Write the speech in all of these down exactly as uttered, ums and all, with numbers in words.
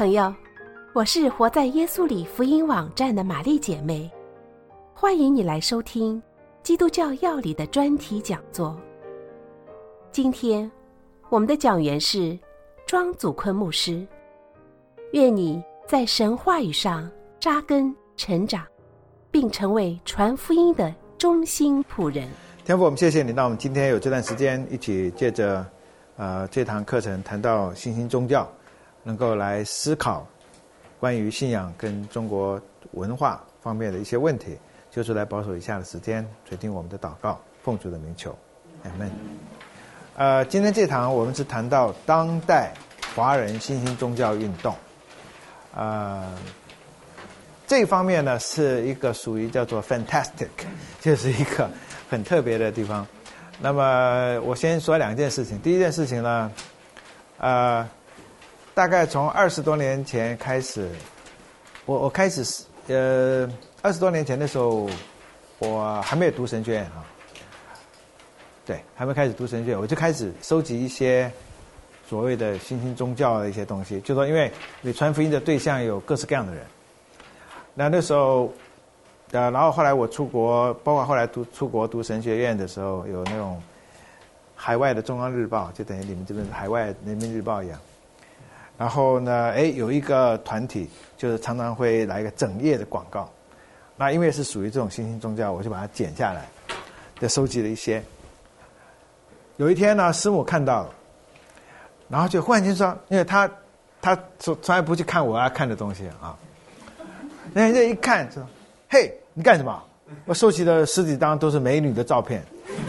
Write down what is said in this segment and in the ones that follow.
朋友，我是活在耶稣里福音网站的玛丽姐妹，欢迎你来收听基督教要理的专题讲座。今天我们的讲员是庄祖坤牧师，愿你在神话语上扎根成长，并成为传福音的忠心仆人。 天父，我们谢谢你，让我们今天有这段时间一起借着呃这堂课程谈到新兴宗教，能够来思考关于信仰跟中国文化方面的一些问题。就是来保守以下的时间，垂听我们的祷告，奉主的名求，阿们。呃，今天这堂我们是谈到当代华人新兴宗教运动，呃，这方面呢是一个属于叫做 fantastic， 就是一个很特别的地方。那么我先说两件事情。第一件事情呢，呃，大概从二十多年前开始，我我开始呃二十多年前的时候，我还没有读神学院啊，对，还没开始读神学院，我就开始收集一些所谓的新兴宗教的一些东西。就说因为你传福音的对象有各式各样的人，那那时候，呃，然后后来我出国，包括后来读出国读神学院的时候，有那种海外的中央日报，就等于你们这边海外人民日报一样。然后呢，哎，有一个团体就是常常会来一个整页的广告。那因为是属于这种新兴宗教，我就把它剪下来，就收集了一些。有一天呢，师母看到了，然后就忽然间说，因为他他从从来不去看我要看的东西啊，那人家一看说：“嘿，你干什么？我收集的十几张都是美女的照片。”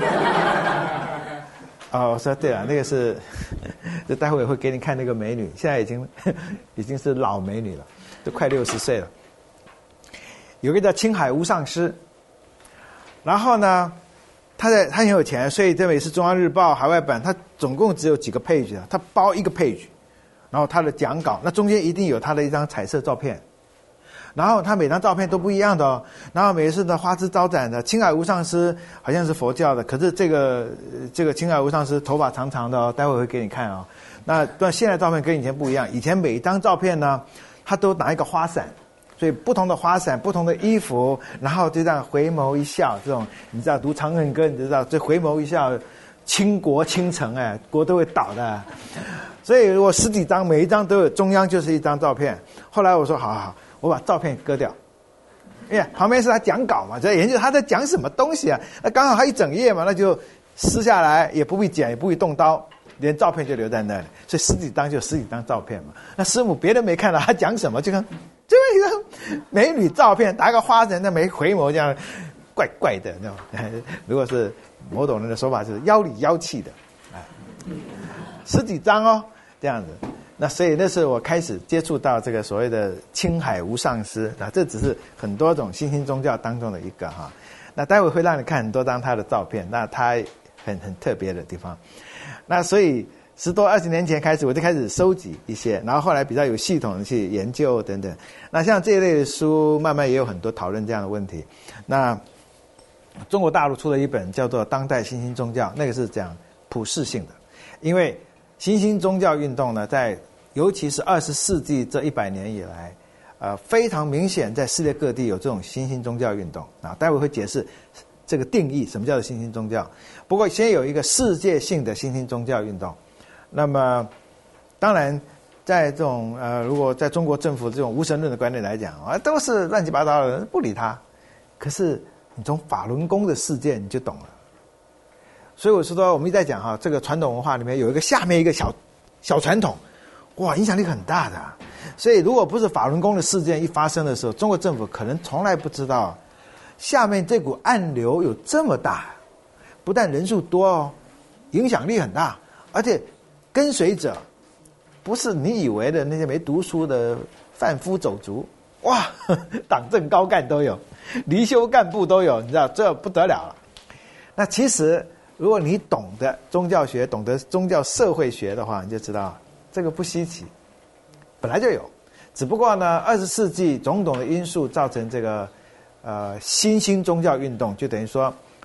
哦，我说对了，那个是，就待会会给你看那个美女，现在已经已经是老美女了，都快六十岁了。有个叫青海无上师，然后呢，他在他很有钱，所以这也是中央日报海外版，他总共只有几个 page 啊，他包一个 page， 然后他的讲稿，那中间一定有他的一张彩色照片，然后他每张照片都不一样的哦，然后每次的花枝招展的。青海无上师好像是佛教的，可是这个这个青海无上师头发长长的哦，待会会给你看哦。那但现在照片跟以前不一样，以前每一张照片呢，他都拿一个花伞。所以不同的花伞，不同的衣服，然后就这样回眸一笑，这种你知道读《长恨歌》，你知道这回眸一笑，倾国倾城，哎，国都会倒的。所以我十几张，每一张都有中央就是一张照片。后来我说好好好，我把照片割掉，因为旁边是他讲稿嘛，在研究他在讲什么东西啊。那刚好他一整页嘛，那就撕下来，也不必剪，也不必动刀，连照片就留在那里。所以十几张就十几张照片嘛。那师母别人没看到他讲什么，就看。就一张美女照片，打个花人，那没回眸，这样怪怪的那种。如果是某种人的说法，就是妖里妖气的，啊，十几张哦，这样子。那所以那是我开始接触到这个所谓的青海无上师啊，这只是很多种新兴宗教当中的一个哈。那待会会让你看很多张他的照片，那他很很特别的地方。那所以。十多二十年前开始，我就开始收集一些，然后后来比较有系统的去研究等等。那像这一类的书，慢慢也有很多讨论这样的问题。那中国大陆出了一本叫做《当代新兴宗教》，那个是讲普世性的，因为新兴宗教运动呢，在尤其是二十世纪这一百年以来，呃，非常明显在世界各地有这种新兴宗教运动啊。待会会解释这个定义，什么叫做新兴宗教。不过先有一个世界性的新兴宗教运动。那么，当然，在这种呃，如果在中国政府这种无神论的观念来讲啊，都是乱七八糟的人，不理他。可是你从法轮功的事件你就懂了。所以我是说，我们一直在讲哈，这个传统文化里面有一个下面一个小小传统，哇，影响力很大的。所以如果不是法轮功的事件一发生的时候，中国政府可能从来不知道下面这股暗流有这么大，不但人数多哦，影响力很大，而且。跟随者不是你以为的那些没读书的贩夫走卒，哇，党政高干都有，离休干部都有，你知道这不得了了。那其实如果你懂得宗教学，懂得宗教社会学的话，你就知道这个不稀奇，本来就有。只不过呢，二十世纪种种的因素造成这个呃新兴宗教运动，就等于说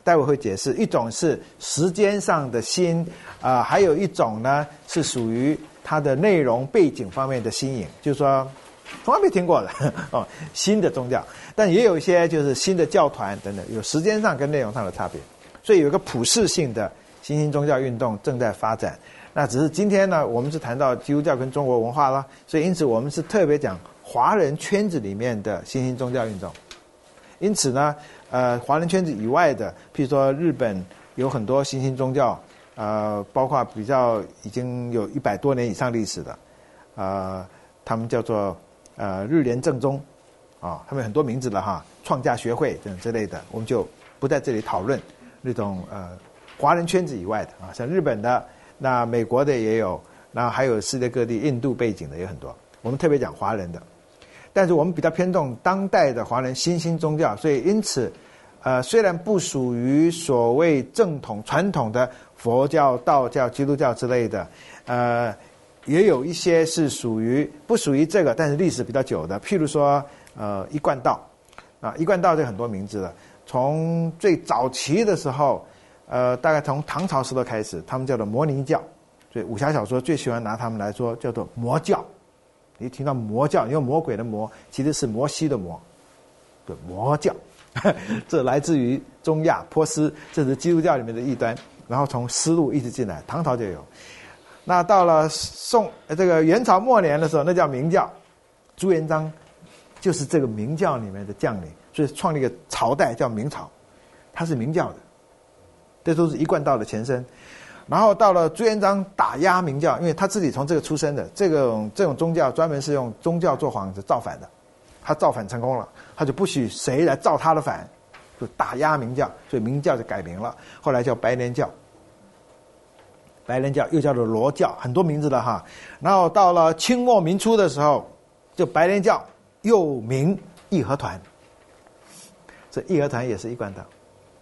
待会会解释。一种是时间上的新，啊、呃，还有一种呢是属于它的内容背景方面的新颖，就是说从来没听过的哦，新的宗教。但也有一些就是新的教团等等，有时间上跟内容上的差别。所以有一个普世性的新兴宗教运动正在发展。那只是今天呢，我们是谈到基督教跟中国文化了，所以因此我们是特别讲华人圈子里面的新兴宗教运动。因此呢，呃，华人圈子以外的，譬如说日本有很多新兴宗教，呃，包括比较已经有一百多年以上历史的，呃，他们叫做呃日莲正宗，啊，他们有很多名字了哈，创价学会等之类的，我们就不在这里讨论那种呃华人圈子以外的啊，像日本的。那美国的也有，那还有世界各地印度背景的也很多。我们特别讲华人的，但是我们比较偏重当代的华人新兴宗教，所以因此，呃，虽然不属于所谓正统传统的佛教、道教、基督教之类的，呃，也有一些是属于不属于这个，但是历史比较久的，譬如说，呃，一贯道，啊，一贯道这很多名字了，从最早期的时候。呃，大概从唐朝时代开始，他们叫做摩尼教，所以武侠小说最喜欢拿他们来说，叫做魔教。你听到魔教，你用魔鬼的魔，其实是摩西的魔，对，魔教，这来自于中亚波斯，这是基督教里面的异端，然后从丝路一直进来，唐朝就有。那到了宋这个元朝末年的时候，那叫明教，朱元璋就是这个明教里面的将领，所以创立一个朝代叫明朝，他是明教的。这都是一贯道的前身，然后到了朱元璋打压明教，因为他自己从这个出身的，这种这种宗教专门是用宗教做幌子造反的，他造反成功了，他就不许谁来造他的反，就打压明教，所以明教就改名了，后来叫白莲教，白莲教又叫做罗教，很多名字的哈。然后到了清末民初的时候，就白莲教又名义和团，这义和团也是一贯道。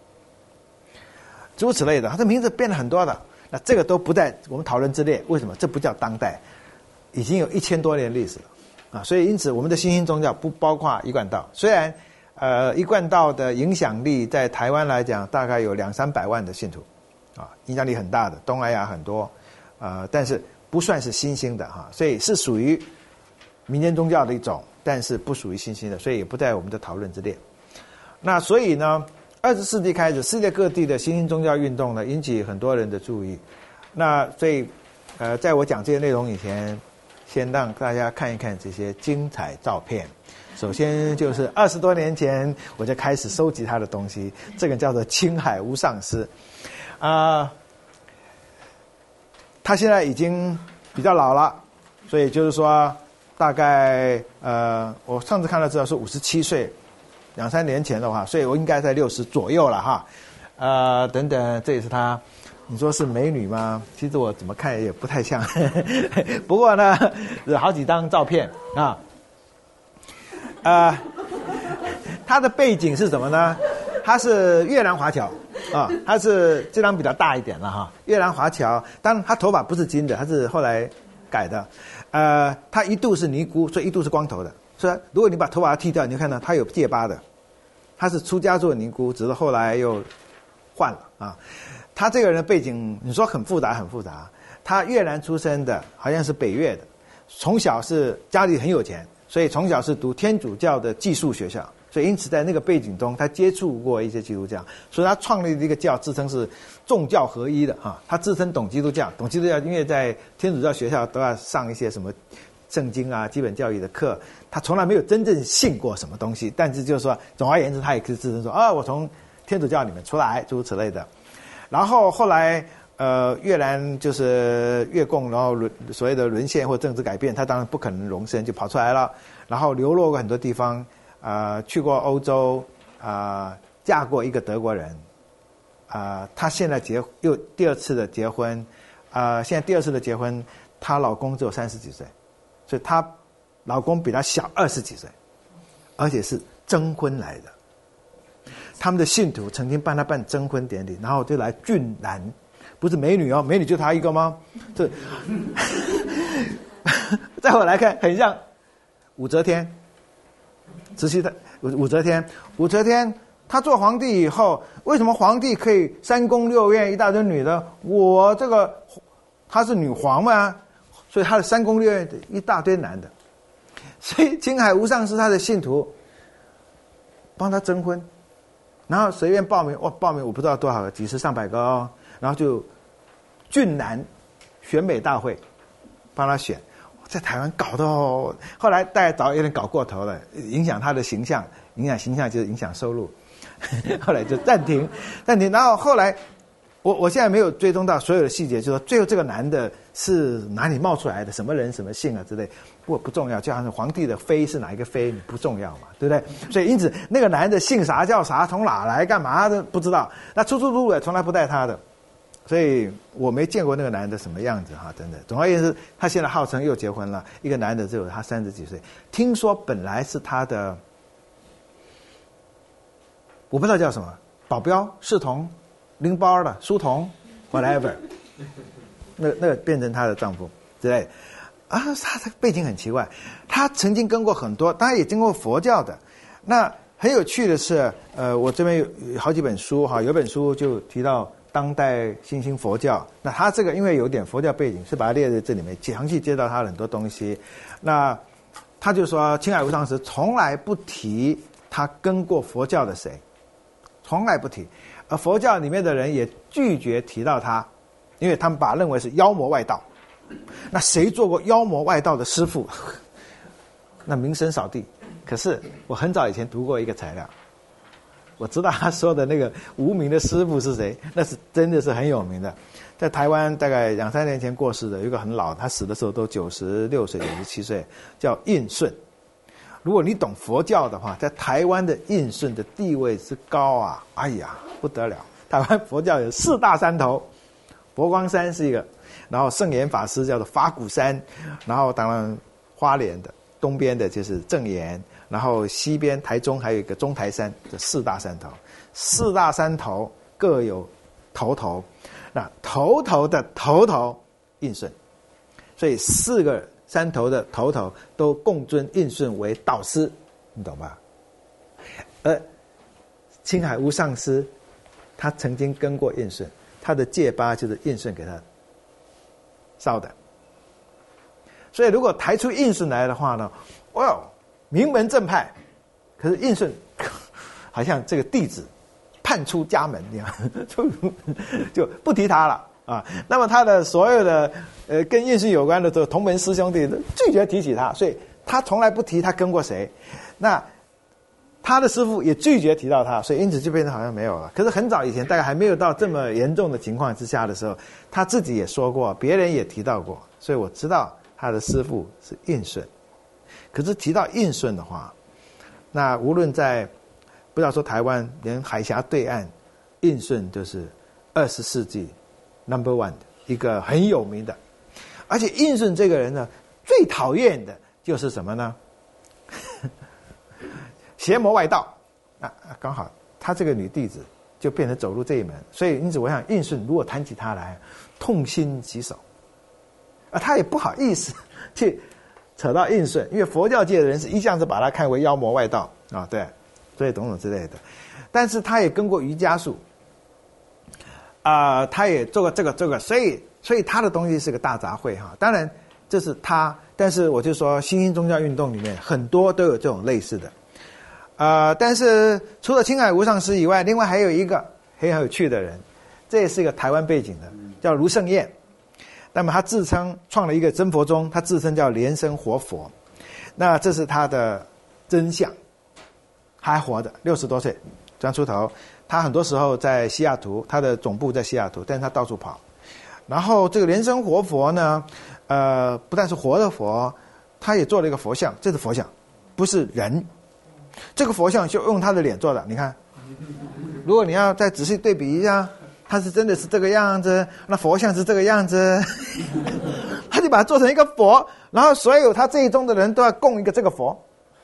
诸如此类的，它的名字变了很多的，那这个都不在我们讨论之列。为什么？这不叫当代，已经有一千多年历史了啊！所以因此，我们的新兴宗教不包括一贯道。虽然，呃，一贯道的影响力在台湾来讲，大概有两三百万的信徒，啊，影响力很大的。东南亚很多，呃，但是不算是新兴的哈，所以是属于民间宗教的一种，但是不属于新兴的，所以也不在我们的讨论之列。那所以呢？二十世纪开始，世界各地的新兴宗教运动呢，引起很多人的注意。那所以，呃，在我讲这些内容以前，先让大家看一看这些精彩照片。首先就是二十多年前我就开始收集他的东西，这个叫做青海无上师，啊、呃，他现在已经比较老了，所以就是说，大概呃，我上次看到资料是五十七岁。两三年前的话，所以我应该在六十左右了哈，呃，等等，这也是她。你说是美女吗？其实我怎么看也不太像，不过呢，有好几张照片啊。呃，她的背景是什么呢？她是越南华侨啊，她是这张比较大一点了哈，越南华侨。当然，她头发不是金的，她是后来改的。呃，她一度是尼姑，所以一度是光头的。所以如果你把头发剃掉，你就看到她有戒疤的。她是出家做尼姑，只是后来又换了啊。她这个人的背景，你说很复杂很复杂。她越南出生的，好像是北越的，从小是家里很有钱，所以从小是读天主教的寄宿学校，所以因此在那个背景中，她接触过一些基督教，所以她创立的一个教自称是众教合一的啊。她自称懂基督教，懂基督教，因为在天主教学校都要上一些什么圣经啊、基本教育的课，他从来没有真正信过什么东西，但是就是说，总而言之，他也可以自称说啊，我从天主教里面出来，诸如此类的。然后后来，呃，越南就是越共，然后沦所谓的沦陷或政治改变，他当然不可能容身，就跑出来了。然后流落过很多地方，呃，去过欧洲，啊、呃，嫁过一个德国人，啊、呃，她现在结又第二次的结婚，啊、呃，现在第二次的结婚，她老公只有三十几岁。所以她老公比她小二十几岁，而且是征婚来的。他们的信徒曾经帮她办征婚典礼，然后就来俊男，不是美女哦，美女就她一个吗？这，在我来看，很像武则天。慈禧的武武则天，武则天他做皇帝以后，为什么皇帝可以三宫六院一大堆女的？我这个他是女皇嘛，所以他的三宫六院一大堆男的。所以青海无上师他的信徒帮他征婚，然后随便报名，哇，报名我不知道多少个，几十上百个哦，然后就俊男选美大会帮他选，在台湾搞的哦，后来大概早有点搞过头了，影响他的形象，影响形象就是影响收入。后来就暂停，暂停。然后后来，我我现在没有追踪到所有的细节，就是说最后这个男的是哪里冒出来的，什么人、什么姓啊之类，不不重要。就好像皇帝的妃是哪一个妃，不重要嘛，对不对？所以因此那个男的姓啥叫啥，从哪来干嘛的不知道。那出出入入也从来不带他的，所以我没见过那个男的什么样子哈，真的。总而言之，他现在号称又结婚了，一个男的只有他三十几岁，听说本来是他的。我不知道叫什么，保镖、侍童、拎包的书童 ，whatever， 那那个变成她的丈夫之类的啊，他的背景很奇怪，他曾经跟过很多，当然也经过佛教的。那很有趣的是，呃，我这边有好几本书哈，有本书就提到当代新兴佛教，那他这个因为有点佛教背景，是把它列在这里面，详细介绍他很多东西。那他就说，青海无上师从来不提他跟过佛教的谁。从来不提，而佛教里面的人也拒绝提到他，因为他们把他认为是妖魔外道。那谁做过妖魔外道的师父？那名声扫地。可是我很早以前读过一个材料，我知道他说的那个无名的师父是谁，那是真的是很有名的，在台湾大概两三年前过世的，有一个很老，他死的时候都九十六岁、九十七岁，叫印顺。如果你懂佛教的话，在台湾的印顺的地位之高啊，哎呀不得了！台湾佛教有四大山头，佛光山是一个，然后圣严法师叫做法鼓山，然后当然花莲的东边的就是正言，然后西边台中还有一个中台山，这四大山头，四大山头各有头头，那头头的头头印顺，所以四个山头的头头都共尊印顺为导师，你懂吧？而青海无上师他曾经跟过印顺，他的戒疤就是印顺给他烧的。所以如果抬出印顺来的话呢，哇，名门正派。可是印顺好像这个弟子叛出家门一样，就就不提他了。啊，那么他的所有的呃跟印顺有关的同门师兄弟拒绝提起他，所以他从来不提他跟过谁。那他的师父也拒绝提到他，所以因此就变成好像没有了。可是很早以前，大概还没有到这么严重的情况之下的时候，他自己也说过，别人也提到过，所以我知道他的师父是印顺。可是提到印顺的话，那无论在不要说台湾，连海峡对岸，印顺就是二十世纪Number one 的一个很有名的，而且印顺这个人呢，最讨厌的就是什么呢？邪魔外道啊，刚好他这个女弟子就变成走入这一门，所以因此我想印顺如果谈起他来，痛心疾首，啊，他也不好意思去扯到印顺，因为佛教界的人是一向是把他看为妖魔外道啊，对，所以种种之类的，但是他也跟过瑜伽术。啊、呃，他也做过这个这个，所以所以他的东西是个大杂烩哈。当然这是他，但是我就说新兴宗教运动里面很多都有这种类似的。呃，但是除了青海无上师以外，另外还有一个很有趣的人，这也是一个台湾背景的，叫卢胜彦。那么他自称创了一个真佛宗，他自称叫莲生活佛。那这是他的真相，还活着，六十多岁，刚出头。他很多时候在西雅图，他的总部在西雅图，但是他到处跑。然后这个莲生活佛呢，呃，不但是活的佛，他也做了一个佛像，这是佛像，不是人。这个佛像就用他的脸做的，你看。如果你要再仔细对比一下，他是真的是这个样子，那佛像是这个样子，他就把它做成一个佛，然后所有他这一宗的人都要供一个这个佛。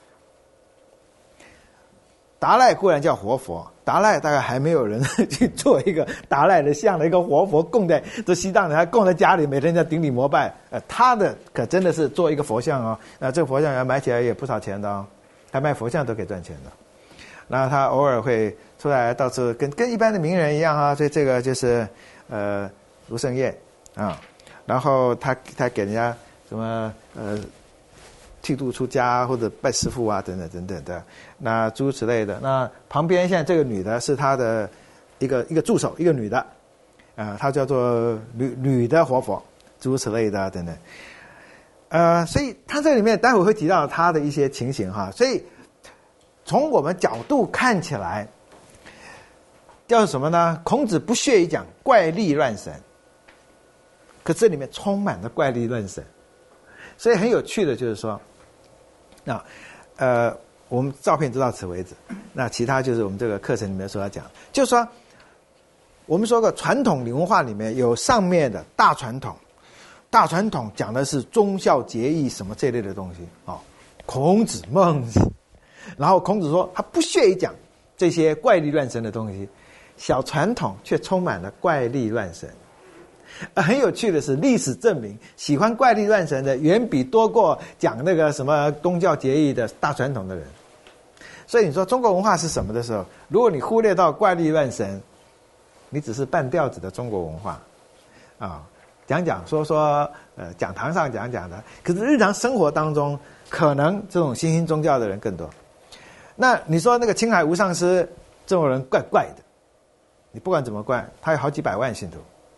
达赖固然叫活佛，达赖大概还没有人去做一个达赖的像的一个活佛供在这西藏人，还供在家里，每天在顶礼膜拜。呃，他的可真的是做一个佛像哦，那、呃、这个佛像要买起来也不少钱的哦，他卖佛像都可以赚钱的。 那他偶尔会出来到处跟跟一般的名人一样啊，所以这个就是呃卢胜彦啊，然后他他给人家什么呃剃度出家或者拜师父啊等等等等的，那诸如此类的。那旁边现在这个女的是他的一个一个助手，一个女的，啊、呃，她叫做女女的活佛，诸如此类的等等。呃，所以他这里面待会会提到他的一些情形哈，所以从我们角度看起来，叫什么呢？孔子不屑于讲怪力乱神，可这里面充满了怪力乱神，所以很有趣的就是说，那呃，我们照片就到此为止，那其他就是我们这个课程里面所要讲，就是说，我们说过传统文化里面有上面的大传统。大传统讲的是忠孝节义什么这类的东西啊、哦，孔子、孟子，然后孔子说他不屑于讲这些怪力乱神的东西，小传统却充满了怪力乱神。而很有趣的是，历史证明喜欢怪力乱神的远比多过讲那个什么忠孝节义的大传统的人。所以你说中国文化是什么的时候，如果你忽略到怪力乱神，你只是半吊子的中国文化啊。哦，讲讲说说，呃，讲堂上讲讲的，可是日常生活当中，可能这种新兴宗教的人更多。那你说那个青海无上师这种人怪怪的，你不管怎么怪，他有好几百万信徒。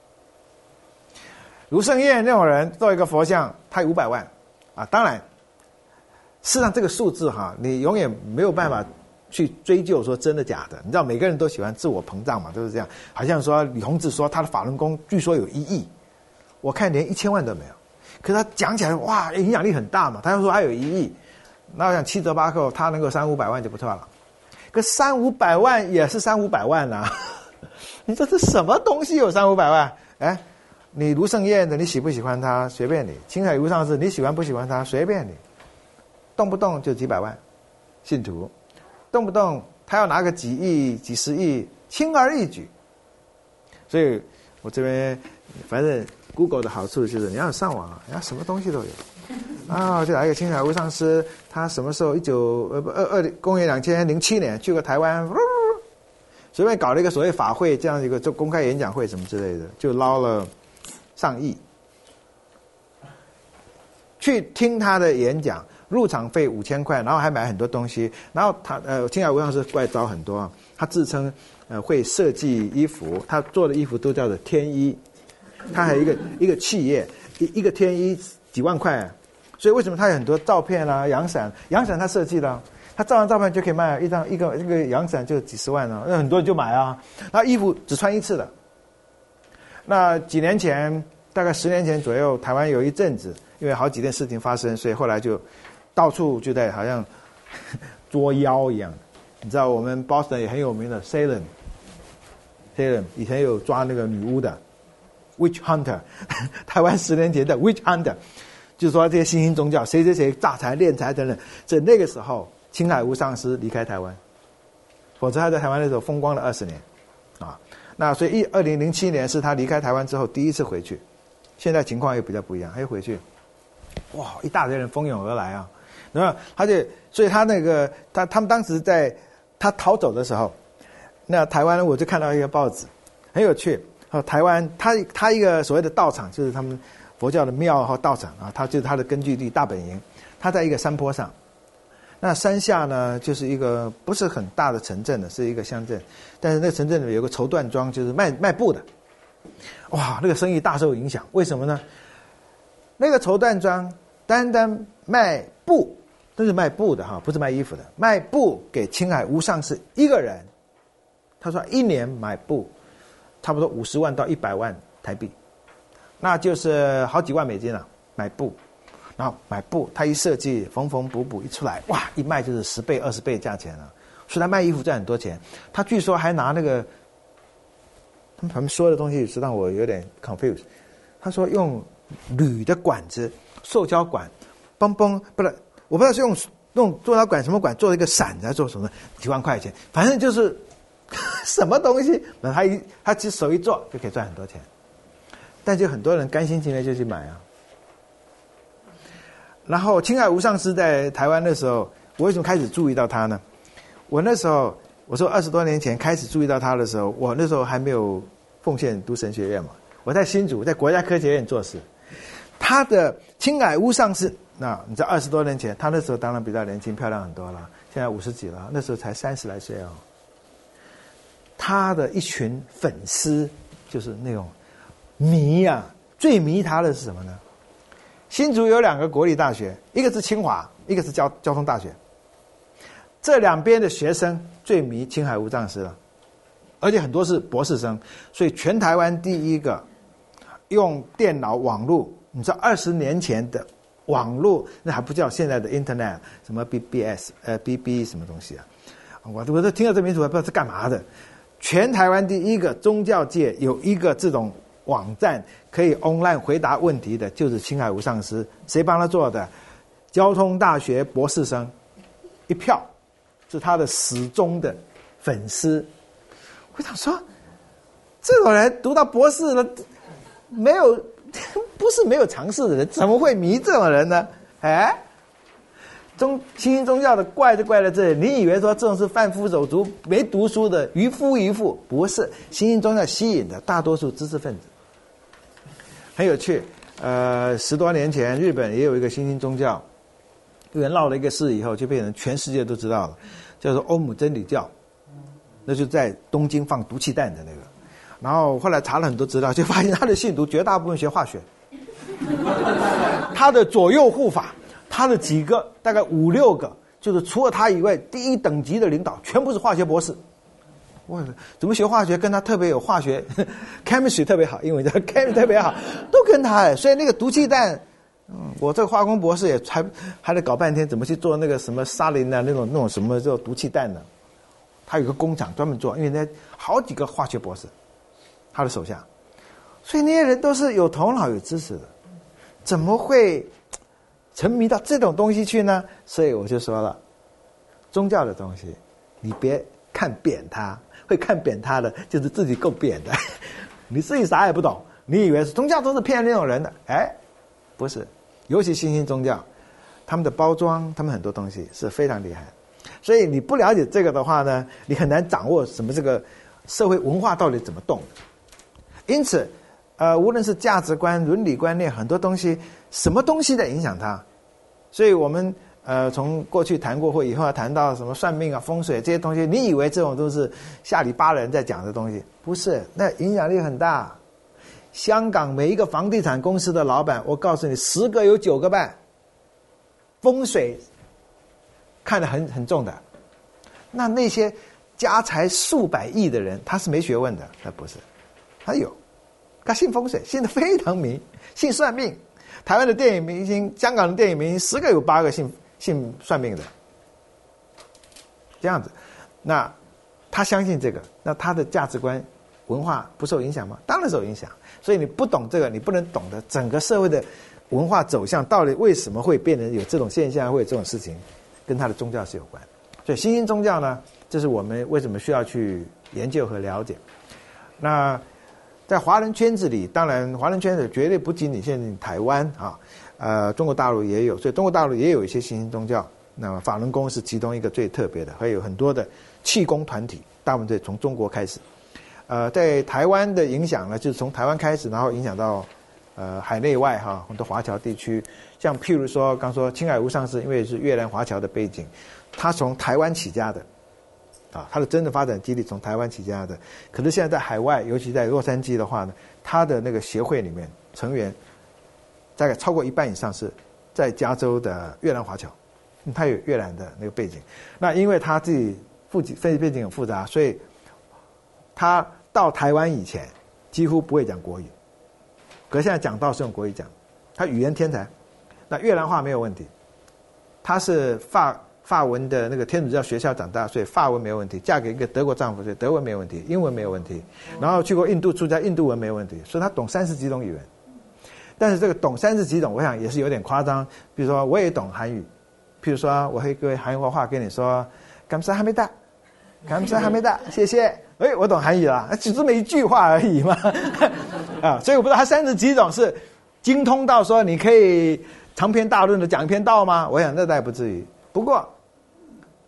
卢胜彦那种人做一个佛像，他有五百万，啊，当然，事实上这个数字哈，你永远没有办法去追究说真的假的。你知道每个人都喜欢自我膨胀嘛，都是这样。好像说李洪志说他的法轮功据说有一亿。我看连一千万都没有，可是他讲起来哇，影响力很大嘛。他又说他有一亿，那我想七折八扣，他能够三五百万就不错了。可三五百万也是三五百万呐、啊，你说这什么东西有三五百万？哎，你卢胜彦的你喜不喜欢他随便你，青海无上师你喜欢不喜欢他随便你，动不动就几百万信徒，动不动他要拿个几亿、几十亿，轻而易举。所以我这边反正。Google 的好处就是你要上网，你要什么东西都有啊。就来一个青海无上师，他什么时候一九呃不二二公元两千零七年去过台湾，随便搞了一个所谓法会，这样一个就公开演讲会什么之类的，就捞了上亿。去听他的演讲，入场费五千块，然后还买很多东西。然后他呃青海无上师怪招很多，他自称呃会设计衣服，他做的衣服都叫做天衣。他还有一个一个企业，一一个天衣几万块，所以为什么他有很多照片啊、阳伞？阳伞他设计的，他照张照片就可以卖一张一个一个阳伞就几十万了，那很多人就买啊。那衣服只穿一次的。那几年前，大概十年前左右，台湾有一阵子，因为好几件事情发生，所以后来就到处就在好像捉妖一样。你知道我们 Boston 也很有名的 Salem，Salem 以前有抓那个女巫的。Witch Hunter， 台湾十年前的 Witch Hunter， 就是说这些新兴宗教谁谁谁诈财敛财等等，在那个时候青海无上师离开台湾，否则他在台湾那时候风光了二十年啊。那所以二零零七年是他离开台湾之后第一次回去，现在情况又比较不一样，他又回去，哇，一大堆人蜂拥而来啊。然后他就，所以他那个他他们当时在他逃走的时候，那台湾我就看到一个报纸，很有趣。台湾他他一个所谓的道场，就是他们佛教的庙和道场啊，它就是他的根据地大本营，他在一个山坡上，那山下呢就是一个不是很大的城镇的，是一个乡镇，但是那个城镇里面有个绸缎庄，就是卖卖布的，哇，那个生意大受影响。为什么呢？那个绸缎庄单单卖布，都是卖布的哈，不是卖衣服的，卖布给青海无上师一个人，他说一年买布差不多五十万到一百万台币，那就是好几万美金了，买布。然后买布，他一设计缝缝补补一出来，哇，一卖就是十倍二十倍价钱了。所以他卖衣服赚很多钱。他据说还拿那个他们他们说的东西是让我有点 confused。他说用铝的管子、塑胶管，嘣嘣，不是，我不知道是用用塑胶管什么管做一个伞子，做什么几万块钱，反正就是什么东西，那他一他其实手一做就可以赚很多钱。但就很多人甘心情愿就去买啊。然后青海无上师在台湾的时候，我为什么开始注意到他呢？ 我那时候我说二十多年前开始注意到他的时候，我那时候还没有奉献读神学院嘛，我在新竹在国家科学院做事。他的青霭屋上师，那你在二十多年前，他那时候当然比较年轻漂亮很多了，现在五十几了，那时候才三十来岁哦。他的一群粉丝就是那种迷啊，最迷他的是什么呢？新竹有两个国立大学，一个是清华，一个是交交通大学。这两边的学生最迷青霭无上师了，而且很多是博士生，所以全台湾第一个用电脑网络，你知道二十年前的网络那还不叫现在的 Internet， 什么 B B S 呃 B B 什么东西啊？我我都听到这名字，我不知道是干嘛的。全台湾第一个宗教界有一个这种网站可以 online 回答问题的，就是青霭无上师。谁帮他做的？交通大学博士生，一票是他的死忠的粉丝。我想说，这种人读到博士了，没有不是没有尝试的人，怎么会迷这种人呢？哎，宗新兴宗教的怪就怪在这里。你以为说这种是贩夫走卒、没读书的渔夫渔妇？不是，新兴宗教吸引的大多数知识分子。很有趣，呃，十多年前日本也有一个新兴宗教，因为闹了一个事以后，就变成全世界都知道了，叫做欧姆真理教，那就在东京放毒气弹的那个。然后后来查了很多资料，就发现他的信徒绝大部分学化学，他的左右护法，他的几个大概五六个，就是除了他以外第一等级的领导，全部是化学博士。哇，怎么学化学跟他特别有化学 chemistry 特别好，英文叫 chemistry 特别好，都跟他哎，所以那个毒气弹，嗯，我这个化工博士也还还得搞半天怎么去做那个什么沙林啊那种那种什么叫毒气弹呢？他有个工厂专门做，因为那好几个化学博士，他的手下，所以那些人都是有头脑有知识的，怎么会沉迷到这种东西去呢？所以我就说了，宗教的东西，你别看扁它。会看扁他的就是自己够扁的，你自己啥也不懂，你以为是宗教都是骗那种人的，哎，不是，尤其新兴宗教，他们的包装，他们很多东西是非常厉害，所以你不了解这个的话呢，你很难掌握什么这个社会文化到底怎么动。因此，呃，无论是价值观、伦理观念，很多东西，什么东西在影响它，所以我们。呃，从过去谈过或以后要谈到什么算命啊、风水这些东西，你以为这种都是下里巴人在讲的东西？不是，那影响力很大。香港每一个房地产公司的老板，我告诉你，十个有九个半风水看得很很重的。那那些家财数百亿的人，他是没学问的，那不是，他有，他信风水，信得非常迷，信算命。台湾的电影明星、香港的电影明星，十个有八个信。信算命的，这样子，那他相信这个，那他的价值观、文化不受影响吗？当然受影响。所以你不懂这个，你不能懂得整个社会的文化走向到底为什么会变成有这种现象，会有这种事情，跟他的宗教是有关。所以新兴宗教呢，这是我们为什么需要去研究和了解。那在华人圈子里，当然华人圈子绝对不仅仅限于台湾啊。呃，中国大陆也有，所以中国大陆也有一些新兴宗教。那么法轮功是其中一个最特别的，还有很多的气功团体，大部分从中国开始。呃，在台湾的影响呢，就是从台湾开始，然后影响到呃海内外哈，很多华侨地区。像譬如说，刚说青霭无上师，因为是越南华侨的背景，他从台湾起家的，啊，他的真正发展基地从台湾起家的。可是现在在海外，尤其在洛杉矶的话呢，他的那个协会里面成员。大概超过一半以上是在加州的越南华侨，他有越南的那个背景。那因为他自己父亲分析背景很复杂，所以他到台湾以前几乎不会讲国语，可现在讲到是用国语讲，他语言天才。那越南话没有问题，他是法法文的那个天主教学校长大，所以法文没有问题。嫁给一个德国丈夫，所以德文没有问题，英文没有问题。然后去过印度出家，印度文没有问题，所以他懂三十几种语言。但是这个懂三十几种，我想也是有点夸张。比如说，我也懂韩语，譬如说，我会跟韩国话跟你说“感谢哈密达”，感谢哈密达，谢谢。哎，我懂韩语了，只这么一句话而已嘛。啊，所以我不知道他三十几种是精通到说你可以长篇大论的讲一篇道吗？我想那倒不至于。不过，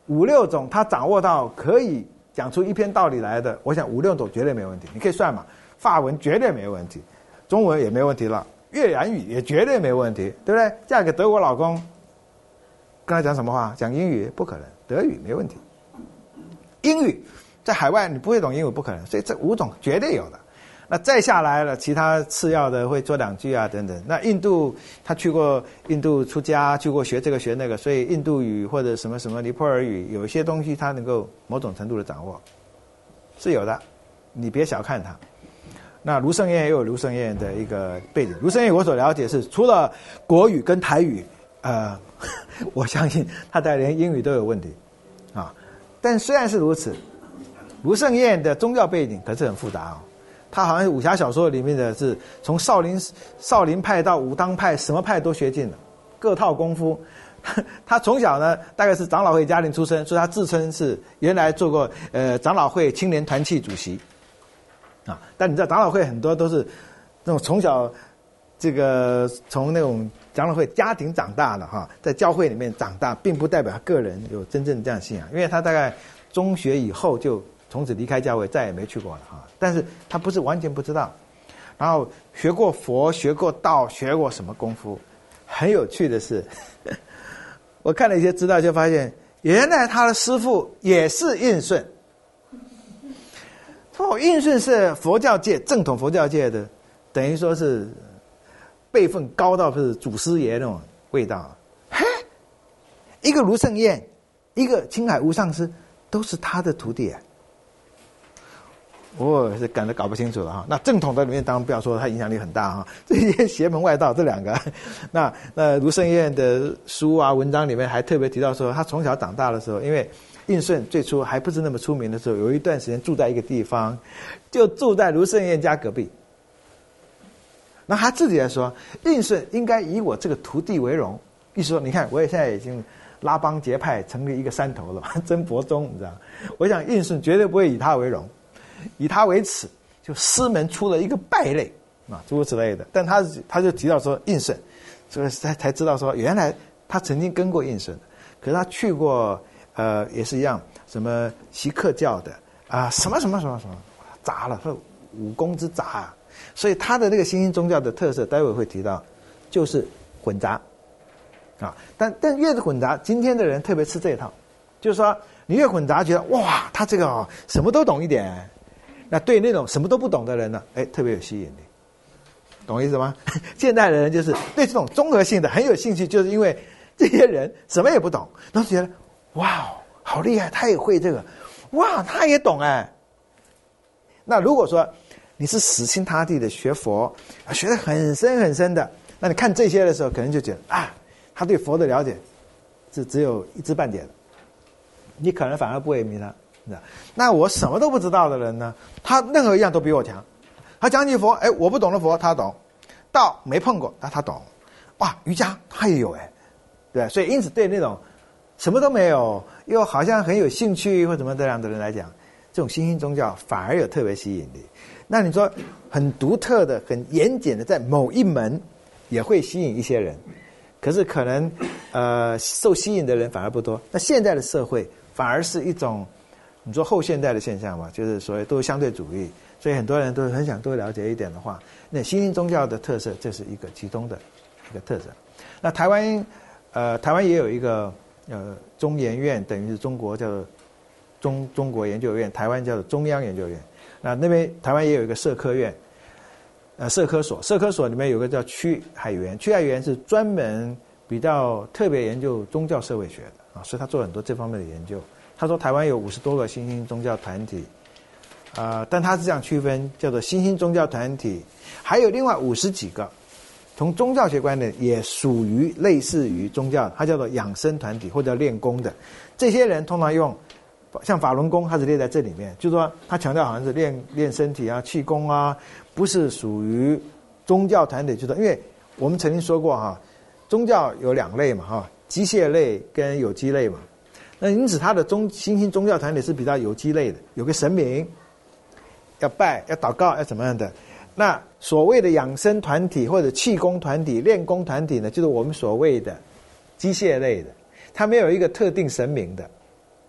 五六种他掌握到可以讲出一篇道理来的，我想五六种绝对没问题。你可以算嘛，法文绝对没问题，中文也没问题了，越南语也绝对没问题，对不对？嫁给德国老公，跟他讲什么话？讲英语不可能，德语没问题，英语在海外你不会懂英语不可能，所以这五种绝对有的。那再下来了，其他次要的会说两句啊等等。那印度他去过印度出家，去过学这个学那个，所以印度语或者什么什么尼泊尔语，有一些东西他能够某种程度的掌握，是有的，你别小看他。那卢胜彦也有卢胜彦的一个背景，卢胜彦我所了解是除了国语跟台语，呃，我相信他大概连英语都有问题啊。但虽然是如此，卢胜彦的宗教背景可是很复杂哦。他好像武侠小说里面的是从少林少林派到武当派，什么派都学尽了，各套功夫。他从小呢，大概是长老会家庭出身，所以他自称是原来做过呃长老会青年团契主席啊。但你知道长老会很多都是那种从小这个从那种长老会家庭长大的哈，在教会里面长大，并不代表他个人有真正这样信仰，因为他大概中学以后就从此离开教会，再也没去过了哈。但是他不是完全不知道，然后学过佛，学过道，学过什么功夫。很有趣的是，我看了一些资料，就发现原来他的师父也是印顺。哦，印顺是佛教界正统佛教界的，等于说是辈分高到是祖师爷那种味道。嘿，一个卢胜彦，一个青海无上师，都是他的徒弟啊。我是感觉搞不清楚了哈。那正统的里面当然不要说，他影响力很大哈。这些邪门外道这两个，那那卢胜彦的书啊文章里面还特别提到说，他从小长大的时候，因为印顺最初还不是那么出名的时候，有一段时间住在一个地方，就住在卢胜彦家隔壁。那他自己来说，印顺应该以我这个徒弟为荣，意思说，你看我也现在已经拉帮结派成立一个山头了，真佛宗，你知道？我想印顺绝对不会以他为荣。以他为耻，就师门出了一个败类啊，诸如此类的。但他他就提到说印顺，所以才才知道说原来他曾经跟过印顺，可是他去过呃也是一样，什么锡克教的啊，什么什么什么什么杂了，武功之杂啊。所以他的那个新兴宗教的特色，待会会提到，就是混杂啊。但但越是混杂，今天的人特别吃这一套，就是说你越混杂，觉得哇，他这个哦什么都懂一点。那对那种什么都不懂的人呢，哎，特别有吸引力，懂我意思吗？现代的人就是对这种综合性的很有兴趣，就是因为这些人什么也不懂，然后觉得哇，好厉害，他也会这个，哇，他也懂哎。那如果说你是死心塌地的学佛，学得很深很深的，那你看这些的时候，可能就觉得啊，他对佛的了解是只有一知半解的，你可能反而不会迷他。那我什么都不知道的人呢，他任何一样都比我强。他讲起佛，哎，我不懂的佛他懂，道没碰过，但他懂。哇，瑜伽他也有哎，对，所以因此对那种什么都没有又好像很有兴趣或什么这样的人来讲，这种新兴宗教反而有特别吸引力。那你说很独特的、很严谨的，在某一门也会吸引一些人，可是可能呃受吸引的人反而不多。那现在的社会反而是一种。你说后现代的现象嘛，就是所谓都是相对主义，所以很多人都很想多了解一点的话，那新兴宗教的特色，这是一个其中的一个特色。那台湾，呃，台湾也有一个呃中研院，等于是中国叫做中中国研究院，台湾叫做中央研究院。那那边台湾也有一个社科院，呃，社科所，社科所里面有个叫屈海源，屈海源是专门比较特别研究宗教社会学的啊，所以他做很多这方面的研究。他说台湾有五十多个新兴宗教团体，呃，但他是这样区分，叫做新兴宗教团体，还有另外五十几个，从宗教学观点也属于类似于宗教，它叫做养生团体或者练功的。这些人通常用，像法轮功，它是列在这里面，就是说他强调好像是练练身体啊、气功啊，不是属于宗教团体，就是因为我们曾经说过哈，宗教有两类嘛哈，机械类跟有机类嘛。那因此，他的宗新兴宗教团体是比较有机类的，有个神明，要拜、要祷告、要怎么样的。那所谓的养生团体或者气功团体、练功团体呢，就是我们所谓的机械类的，它没有一个特定神明的，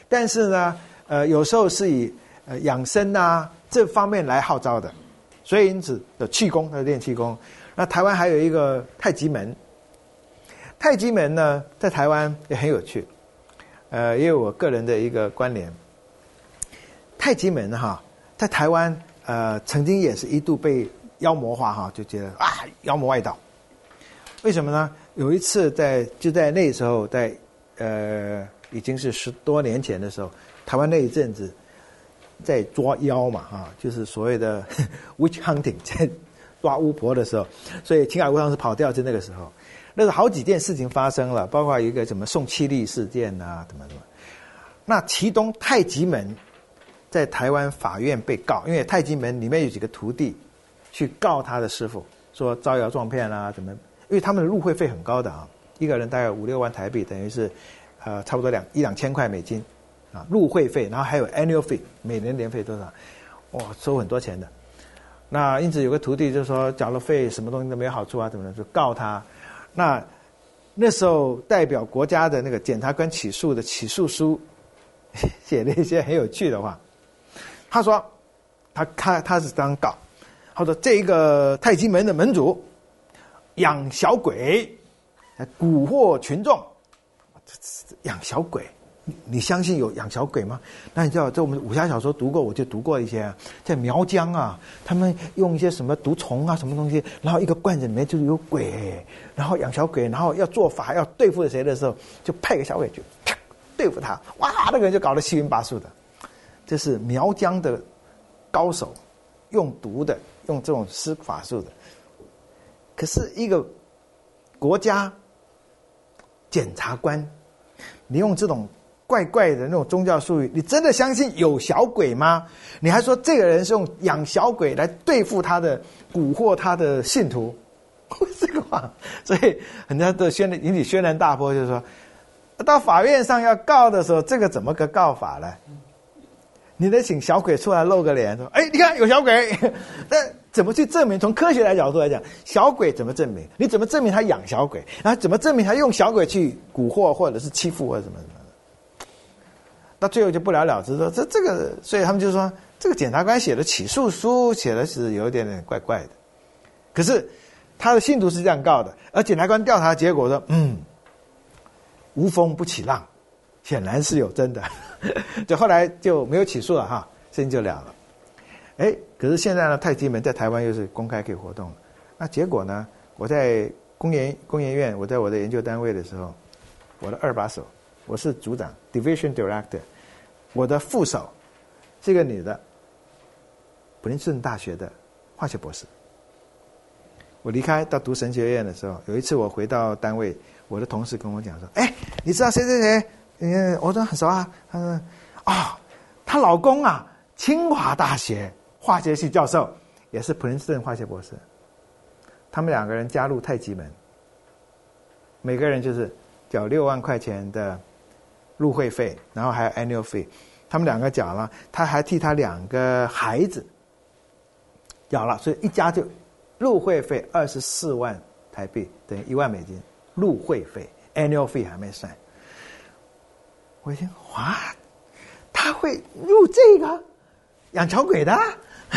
但是呢，呃，有时候是以呃养生啊这方面来号召的，所以因此有气功，他练气功。那台湾还有一个太极门，太极门呢在台湾也很有趣，呃，也有我个人的一个关联。太极门哈，在台湾呃曾经也是一度被妖魔化哈，就觉得啊妖魔外道。为什么呢？有一次在就在那时候，在呃已经是十多年前的时候，台湾那一阵子在抓妖嘛哈，就是所谓的 witch hunting， 在抓巫婆的时候，所以青海无常是跑掉，就那个时候，那是好几件事情发生了，包括一个什么宋七力事件啊，什么什么。那其中太极门在台湾法院被告，因为太极门里面有几个徒弟去告他的师父，说招摇撞骗啊，怎么？因为他们的入会费很高的啊，一个人大概五六万台币，等于是，呃，差不多两一两千块美金，啊，入会费，然后还有 annual fee， 每年年费多少？哇，收很多钱的。那因此有个徒弟就说缴了费，什么东西都没有好处啊，怎么的，就告他。那那时候代表国家的那个检察官起诉的起诉书，写了一些很有趣的话。他说，他他他是这样告，他说这个太极门的门主养小鬼来蛊惑群众，养小鬼，你相信有养小鬼吗？那你知道，在我们武侠小说读过，我就读过一些啊，在苗疆啊，他们用一些什么毒虫啊，什么东西，然后一个罐子里面就是有鬼，然后养小鬼，然后要做法要对付谁的时候，就派个小鬼去啪对付他，哇，那个人就搞得七晕八素的。这是苗疆的高手，用毒的，用这种施法术的。可是一个国家检察官，你用这种怪怪的那种宗教术语，你真的相信有小鬼吗？你还说这个人是用养小鬼来对付他的、蛊惑他的信徒，这个话，所以人家的轩引起轩然大波，就是说，到法院上要告的时候，这个怎么个告法呢？你得请小鬼出来露个脸，说：“哎，你看有小鬼。”但怎么去证明？从科学的角度来讲，小鬼怎么证明？你怎么证明他养小鬼？然后怎么证明他用小鬼去蛊惑或者是欺负或者什么什么的？到最后就不了了之，说这这个，所以他们就说这个检察官写的起诉书写的是有一点点怪怪的。可是他的信徒是这样告的，而检察官调查结果说：“嗯，无风不起浪。”显然是有真的，就后来就没有起诉了哈，事情就了了。哎，可是现在呢，太极门在台湾又是公开可以活动了。那结果呢？我在工研工研院，我在我的研究单位的时候，我的二把手，我是组长 （Division Director）， 我的副手是一个女的，普林斯顿大学的化学博士。我离开到读神学院的时候，有一次我回到单位，我的同事跟我讲说：“哎，你知道谁谁谁？”嗯，我说很熟啊。他说：“啊，她老公啊，清华大学化学系教授，也是普林斯顿化学博士。他们两个人加入太极门，每个人就是缴六万块钱的入会费，然后还有 annual fee。他们两个缴了，他还替他两个孩子缴了，所以一家就入会费二十四万台币，等于一万美金。入会费 annual fee 还没算。”我一听，哇，他会入这个养小鬼的？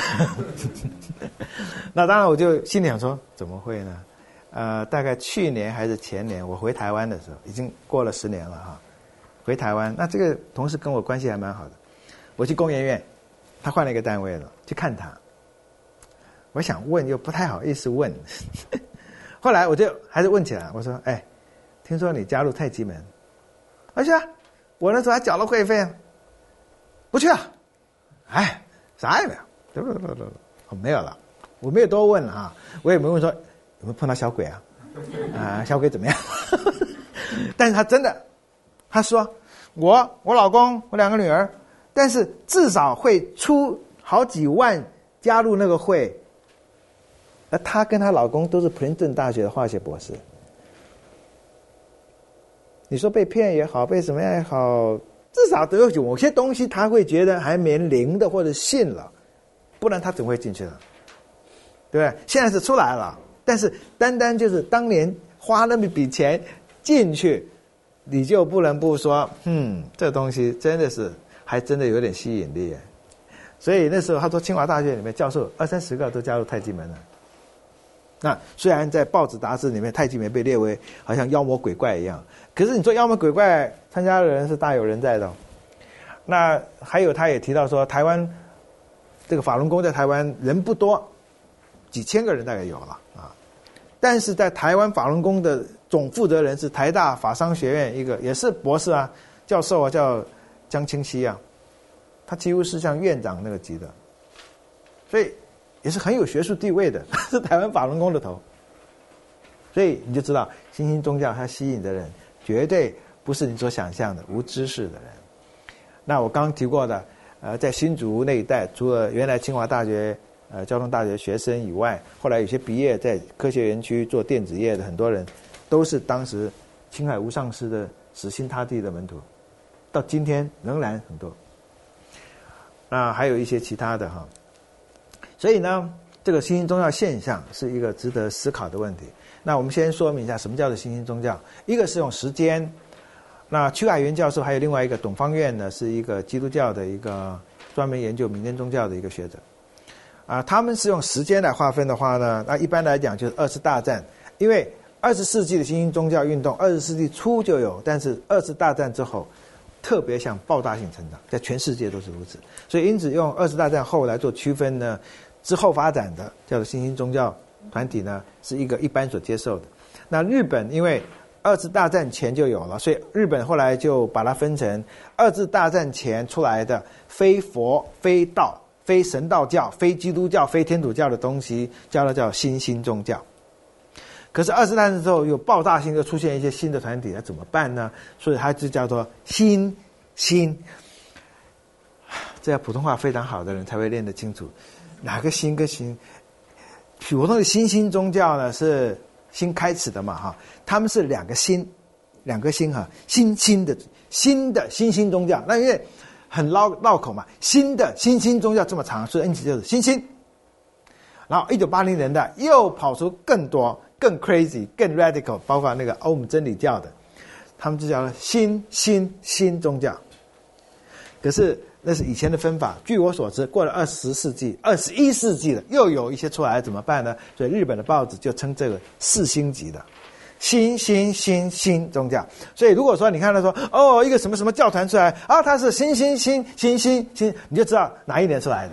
那当然，我就心里想说，怎么会呢？呃，大概去年还是前年，我回台湾的时候，已经过了十年了哈。回台湾，那这个同事跟我关系还蛮好的。我去工研院，他换了一个单位了，去看他。我想问，又不太好意思问。后来我就还是问起来，我说：“哎，听说你加入太极门？”而且啊。我那时候还缴了会费，不去啊！哎，啥也没有，不不不不，我没有了，我没有多问了啊，我也没问说有没有碰到小鬼啊，啊、呃，小鬼怎么样？但是他真的，他说我我老公我两个女儿，但是至少会出好几万加入那个会，而她跟她老公都是普林斯顿大学的化学博士。你说被骗也好，被什么样也好，至少都有某些东西他会觉得还蛮灵的，或者信了，不然他怎么会进去了？对不对？现在是出来了，但是单单就是当年花那么笔钱进去， 你就不能不说，嗯，这东西真的是还真的有点吸引力耶。所以那时候他说清华大学里面教授二三十个都加入太极门了。那虽然在报纸杂志里面太极门被列为好像妖魔鬼怪一样，可是你说妖魔鬼怪参加的人是大有人在的哦。那还有他也提到说，台湾这个法轮功在台湾人不多，几千个人大概有了啊。但是在台湾法轮功的总负责人是台大法商学院一个也是博士啊教授啊，叫江清溪啊，他几乎是像院长那个级的，所以也是很有学术地位的，是台湾法轮功的头。所以你就知道新兴宗教它吸引的人绝对不是你所想象的无知识的人。那我刚刚提过的呃，在新竹那一带，除了原来清华大学呃交通大学学生以外，后来有些毕业在科学园区做电子业的很多人，都是当时青海无上师的死心塌地的门徒，到今天仍然很多。那还有一些其他的哈。所以呢，这个新兴宗教现象是一个值得思考的问题。那我们先说明一下什么叫做新兴宗教。一个是用时间，那瞿海源教授还有另外一个董方院呢，是一个基督教的一个专门研究民间宗教的一个学者啊，他们是用时间来划分的话呢，那一般来讲就是二次大战，因为二十世纪的新兴宗教运动二十世纪初就有，但是二次大战之后特别向爆炸性成长，在全世界都是如此，所以因此用二次大战后来做区分呢，之后发展的叫做新兴宗教团体呢，是一个一般所接受的。那日本因为二次大战前就有了，所以日本后来就把它分成二次大战前出来的非佛、非道、非神道教、非基督教、非天主教的东西，叫它叫新兴宗教。可是二次大战之后有爆炸性的出现一些新的团体，那怎么办呢？所以它就叫做新新，这普通话非常好的人才会练得清楚，哪个新跟新。普通的新兴宗教呢是新开始的嘛哈，他们是两个新，两个新哈，新新的新的新兴宗教，那因为很绕绕口嘛，新的新兴宗教这么长，所以因此就是新兴。然后一九八零年代又跑出更多更 crazy 更 radical， 包括那个欧姆真理教的，他们就叫新新新宗教。可是那是以前的分法，据我所知过了二十世纪二十一世纪了，又有一些出来怎么办呢？所以日本的报纸就称这个四星级的新新新新宗教。所以如果说你看他说哦一个什么什么教团出来啊，它是新新新新新新，你就知道哪一年出来的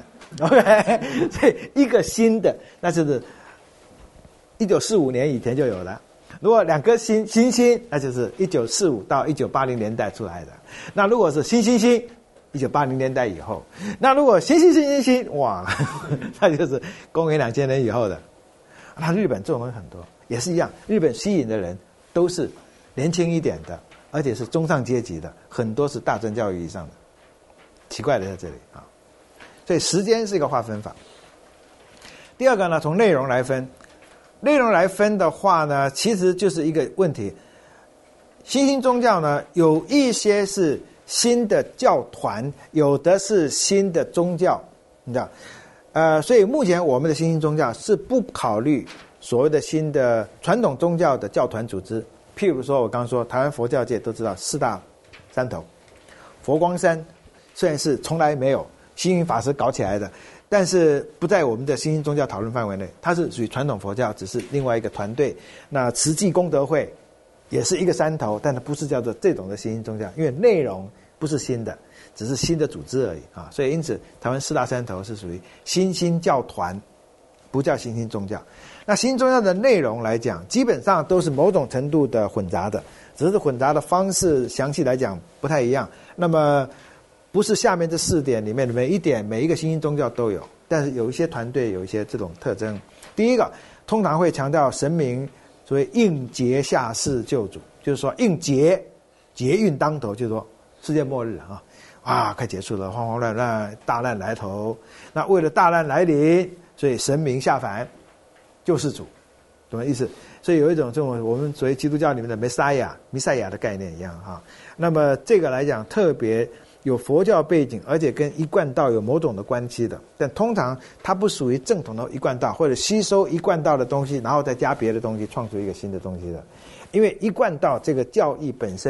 OK。 所以一个新的那就是一九四五年以前就有了，如果两个新新新，那就是一九四五到一九八零年代出来的。那如果是新新新，一九八零年代以后。那如果新新新新新，哇，那就是公元两千年以后的。那日本这种人很多，也是一样，日本吸引的人都是年轻一点的，而且是中上阶级的，很多是大专教育以上的。奇怪的在这里啊，所以时间是一个划分法。第二个呢，从内容来分。内容来分的话呢，其实就是一个问题。新兴宗教呢，有一些是新的教团，有的是新的宗教，你知道？呃，所以目前我们的新兴宗教是不考虑所谓的新的传统宗教的教团组织。譬如说，我刚刚说台湾佛教界都知道四大山头，佛光山虽然是从来没有星云法师搞起来的，但是不在我们的新兴宗教讨论范围内，它是属于传统佛教，只是另外一个团队。那慈济功德会也是一个山头，但它不是叫做这种的新兴宗教，因为内容不是新的，只是新的组织而已啊。所以因此，台湾四大山头是属于新兴教团，不叫新兴宗教。那新兴宗教的内容来讲，基本上都是某种程度的混杂的，只是混杂的方式详细来讲不太一样。那么不是下面这四点里面的每一点每一个新兴宗教都有，但是有一些团队有一些这种特征。第一个，通常会强调神明所谓应劫下世救主，就是说应劫，劫运当头，就是说世界末日啊，啊，快结束了，慌慌乱乱，大难来头。那为了大难来临，所以神明下凡救世主，懂么意思？所以有一种这种我们所谓基督教里面的弥赛亚、弥赛亚的概念一样哈。那么这个来讲特别有佛教背景，而且跟一贯道有某种的关系的，但通常它不属于正统的一贯道，或者吸收一贯道的东西，然后再加别的东西，创出一个新的东西的。因为一贯道这个教义本身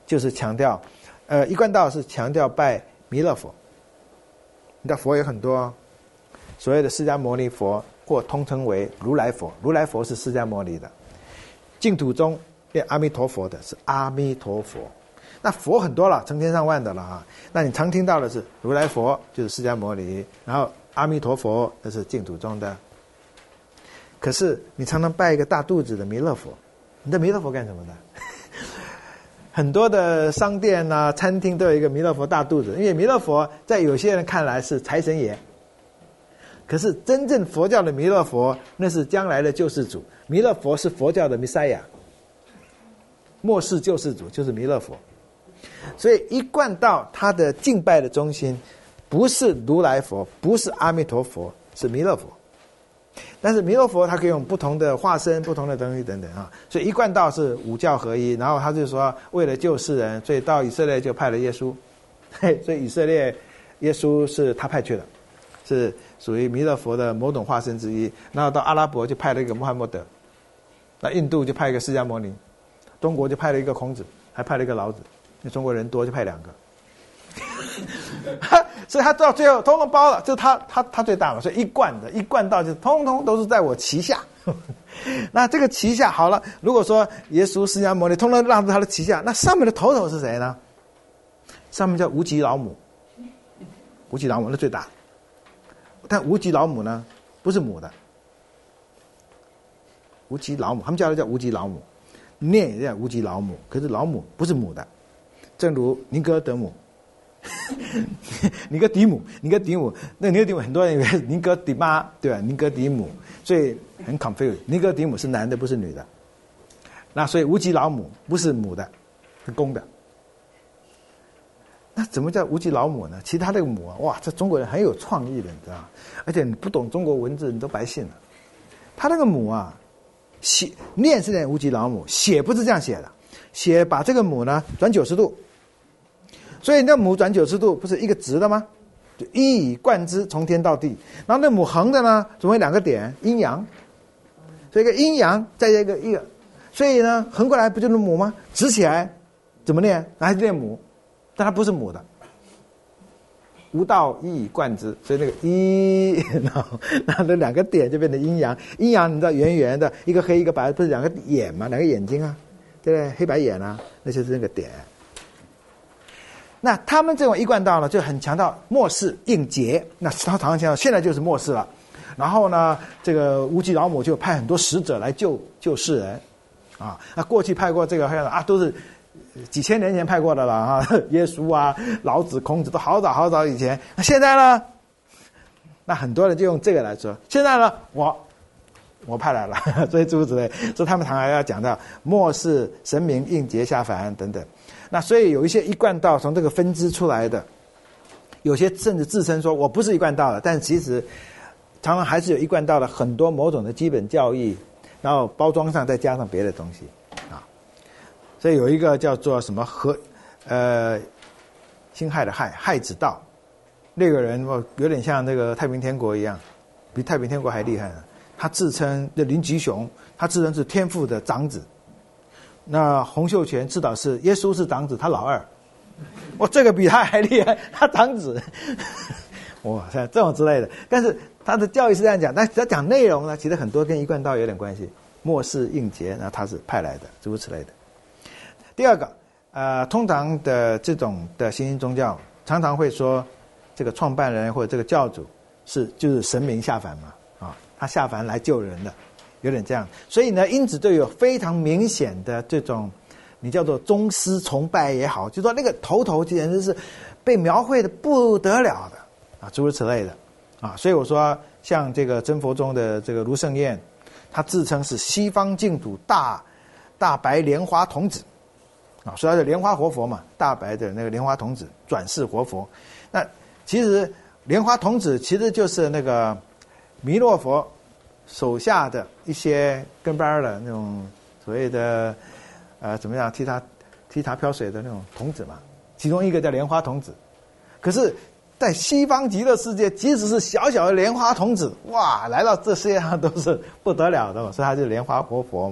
就是强调，呃，一贯道是强调拜弥勒佛。你的佛有很多，所谓的释迦牟尼佛或通称为如来佛，如来佛是释迦牟尼的。净土中念阿弥陀佛的是阿弥陀佛。那佛很多了，成千上万的了啊。那你常听到的是如来佛，就是释迦牟尼，然后阿弥陀佛，那是净土中的。可是你常常拜一个大肚子的弥勒佛，你的弥勒佛干什么的？很多的商店啊、餐厅都有一个弥勒佛大肚子，因为弥勒佛在有些人看来是财神爷，可是真正佛教的弥勒佛，那是将来的救世主。弥勒佛是佛教的弥赛亚，末世救世主就是弥勒佛。所以一贯道他的敬拜的中心不是如来佛，不是阿弥陀佛，是弥勒佛。但是弥勒佛他可以用不同的化身、不同的东西等等啊，所以一贯道是五教合一。然后他就说，为了救世人，所以到以色列就派了耶稣，嘿，所以以色列耶稣是他派去的，是属于弥勒佛的某种化身之一。然后到阿拉伯就派了一个穆罕默德，那印度就派一个释迦牟尼，中国就派了一个孔子，还派了一个老子。因为中国人多就派两个，所以他到最后通通包了，就是他他他最大嘛，所以一贯的一贯道就通通都是在我旗下。那这个旗下好了，如果说耶稣释迦牟尼通通让他的旗下，那上面的头头是谁呢？上面叫无极老母，无极老母那最大的，但无极老母呢不是母的，无极老母他们叫的叫无极老母，念也叫无极老母，可是老母不是母的。正如尼哥德姆，尼哥底母，尼哥底母，那尼哥底母很多人以为是尼哥底妈，对吧？尼哥底母，所以很 confused。尼哥底母是男的，不是女的。那所以无极老母不是母的，是公的。那怎么叫无极老母呢？其实他这个母啊，哇，这中国人很有创意的，你知道吗？而且你不懂中国文字，你都白信了。他那个母啊，写念是念无极老母，写不是这样写的，写把这个母呢转九十度。所以那母转九十度不是一个直的吗？就一以贯之，从天到地。然后那母横的呢，总有两个点，阴阳。所以一个阴阳再一个一个，所以呢横过来不就是母吗？直起来怎么念？还是念母，但它不是母的。无道一以贯之，所以那个一，然后然后那两个点就变成阴阳。阴阳你知道圆圆的，一个黑一个白，不是两个眼吗？两个眼睛啊，对不对？黑白眼啊，那就是那个点。那他们这种一贯道呢，就很强调末世应劫。那他常常强调现在就是末世了。然后呢，这个无极老母就派很多使者来救救世人，啊，那过去派过这个啊，都是几千年前派过的了啊，耶稣啊、老子、孔子都好早好早以前。那现在呢，那很多人就用这个来说，现在呢，我我派来了，所以诸如此类，所以他们常常要讲到末世神明应劫下凡等等。那所以有一些一贯道从这个分支出来的，有些甚至自称说我不是一贯道的，但其实常常还是有一贯道的很多某种的基本教义，然后包装上再加上别的东西啊。所以有一个叫做什么和呃辛亥的亥亥子道，那个人哦有点像那个太平天国一样，比太平天国还厉害呢。他自称的林吉雄，他自称是天父的长子。那洪秀全自导是耶稣是长子，他老二。哇，这个比他还厉害，他长子。哇，像这种之类的。但是他的教义是这样讲，但他讲内容呢，其实很多跟一贯道有点关系。末世应劫，那他是派来的，诸如此类的。第二个，呃，通常的这种的新兴宗教，常常会说，这个创办人或者这个教主是就是神明下凡嘛，啊，他下凡来救人的。有点这样，所以呢，因此就有非常明显的这种，你叫做宗师崇拜也好，就说那个头头简直是被描绘的不得了的啊，诸如此类的啊。所以我说，像这个真佛宗的这个卢胜彦，他自称是西方净土大大白莲花童子啊，所以他是莲花活佛嘛，大白的那个莲花童子转世活佛。那其实莲花童子其实就是那个弥勒佛手下的一些跟班的那种所谓的呃怎么样踢他踢他飘水的那种童子嘛，其中一个叫莲花童子。可是在西方极乐世界，即使是小小的莲花童子，哇，来到这世界上都是不得了的嘛，所以他就是莲花活佛嘛。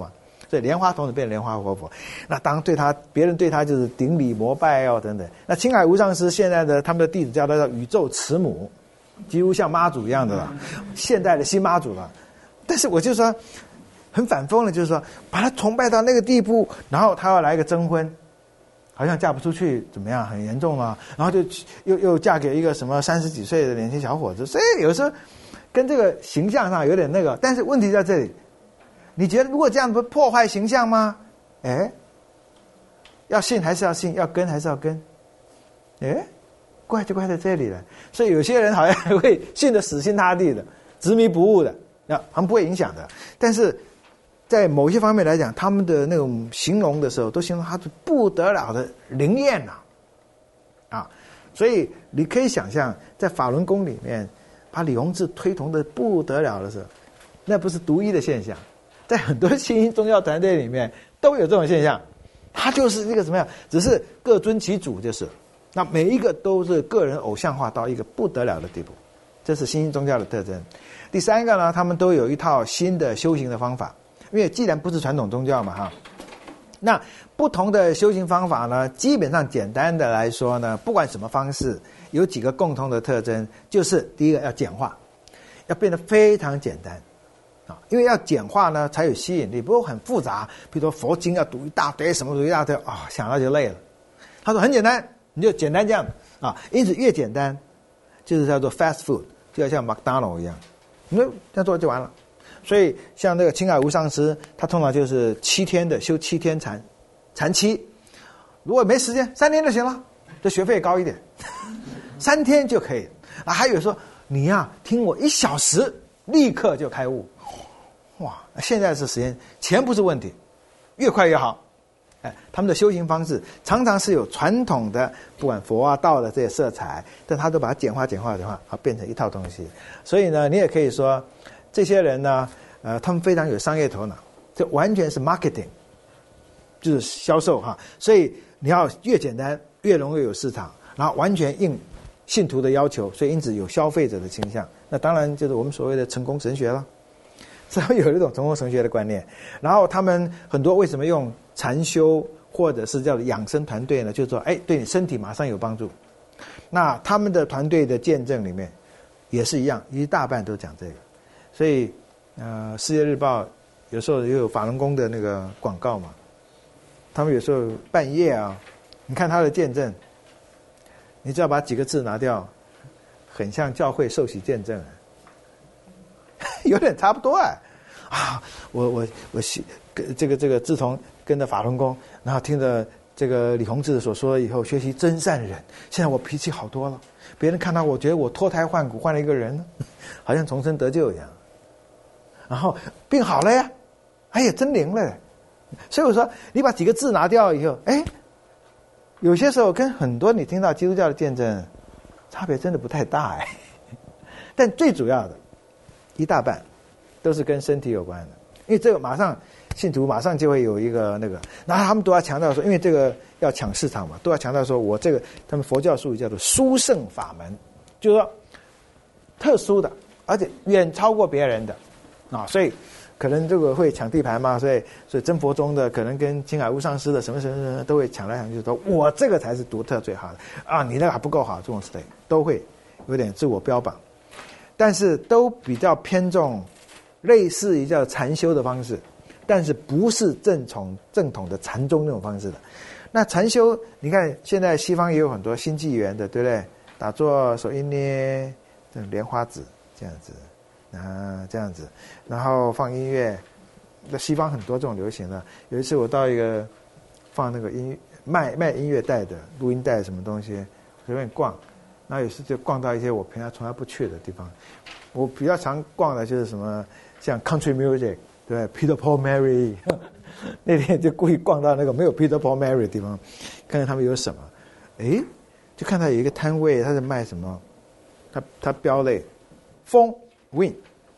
所以莲花童子变莲花活佛。那当对他别人对他就是顶礼膜拜哦等等。那青海无上师现在的他们的弟子叫他叫宇宙慈母，几乎像妈祖一样的了，现代的新妈祖了。但是我就说很反讽的，就是说把他崇拜到那个地步，然后他要来一个征婚，好像嫁不出去怎么样，很严重了，然后就又又嫁给一个什么三十几岁的年轻小伙子，所以有时候跟这个形象上有点那个。但是问题在这里，你觉得如果这样不破坏形象吗？哎，要信还是要信，要跟还是要跟？哎，怪就怪在这里了。所以有些人好像会信得死心塌地的，执迷不悟的，那他们不会影响的。但是在某些方面来讲，他们的那种形容的时候，都形容他是不得了的灵验呐、啊，啊，所以你可以想象，在法轮功里面，把李洪志推崇的不得了的时候，那不是独一的现象，在很多新兴宗教团队里面都有这种现象。他就是那个怎么样，只是各尊其主，就是那每一个都是个人偶像化到一个不得了的地步，这是新兴宗教的特征。第三个呢，他们都有一套新的修行的方法。因为既然不是传统宗教嘛哈，那不同的修行方法呢，基本上简单的来说呢，不管什么方式，有几个共同的特征，就是第一个要简化，要变得非常简单啊，因为要简化呢才有吸引力，不过很复杂，比如说佛经要读一大堆，什么读一大堆啊，想到就累了。他说很简单，你就简单这样啊，因此越简单，就是叫做 fast food， 就要像麦当劳一样，你就这样做就完了。所以像那个青海无上师，他通常就是七天的修七天禅，禅期。如果没时间，三天就行了，这学费高一点，三天就可以。啊，还有说你呀、啊，听我一小时，立刻就开悟。哇，现在是时间，钱不是问题，越快越好。哎，他们的修行方式常常是有传统的，不管佛啊道的这些色彩，但他都把它简化、简化、简化，好变成一套东西。所以呢，你也可以说。这些人呢，呃，他们非常有商业头脑，这完全是 marketing， 就是销售哈。所以你要越简单，越容易有市场，然后完全应信徒的要求，所以因此有消费者的倾向。那当然就是我们所谓的成功神学了，所以有一种成功神学的观念。然后他们很多为什么用禅修或者是叫养生团队呢？就是说，哎，对你身体马上有帮助。那他们的团队的见证里面也是一样，一大半都讲这个。所以，呃，《世界日报》有时候也有法轮功的那个广告嘛。他们有时候半夜啊，你看他的见证，你只要把几个字拿掉，很像教会受洗见证，有点差不多哎。啊，我我我这个这个，自从跟着法轮功，然后听着这个李洪志所说以后，学习真善忍，现在我脾气好多了。别人看到我觉得我脱胎换骨，换了一个人，好像重生得救一样。然后病好了呀，哎呀，真灵了。所以我说，你把几个字拿掉以后，哎，有些时候跟很多你听到基督教的见证差别真的不太大哎。但最主要的，一大半都是跟身体有关的，因为这个马上信徒马上就会有一个那个，然后他们都要强调说，因为这个要抢市场嘛，都要强调说我这个他们佛教术语叫做殊胜法门，就是说特殊的，而且远超过别人的。啊，所以可能这个会抢地盘嘛，所以所以真佛宗的可能跟青海无上师的什么什么什么都会抢来抢去，说我这个才是独特最好的啊，你那个还不够好，这种事情都会有点自我标榜，但是都比较偏重类似于叫禅修的方式，但是不是正统正统的禅宗那种方式的。那禅修，你看现在西方也有很多新纪元的，对不对？打坐、手一捏，这种莲花指这样子。啊，这样子，然后放音乐，在西方很多这种流行的。有一次我到一个放那个音卖卖音乐带的录音带什么东西，随便逛，然后有时就逛到一些我平常从来不去的地方。我比较常逛的就是什么像 country music， 对 Peter Paul Mary， 那天就故意逛到那个没有 Peter Paul Mary 的地方，看看他们有什么。诶，就看到有一个摊位，他在卖什么，他他标类风。Wind，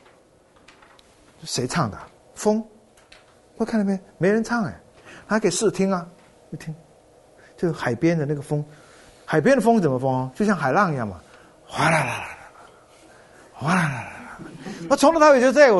谁唱的？风。我看到没？没人唱哎，还可以试听啊，一听，就是海边的那个风，海边的风怎么风？就像海浪一样嘛，哗啦啦啦啦，哗啦啦啦啦。我从头到尾就这个，我说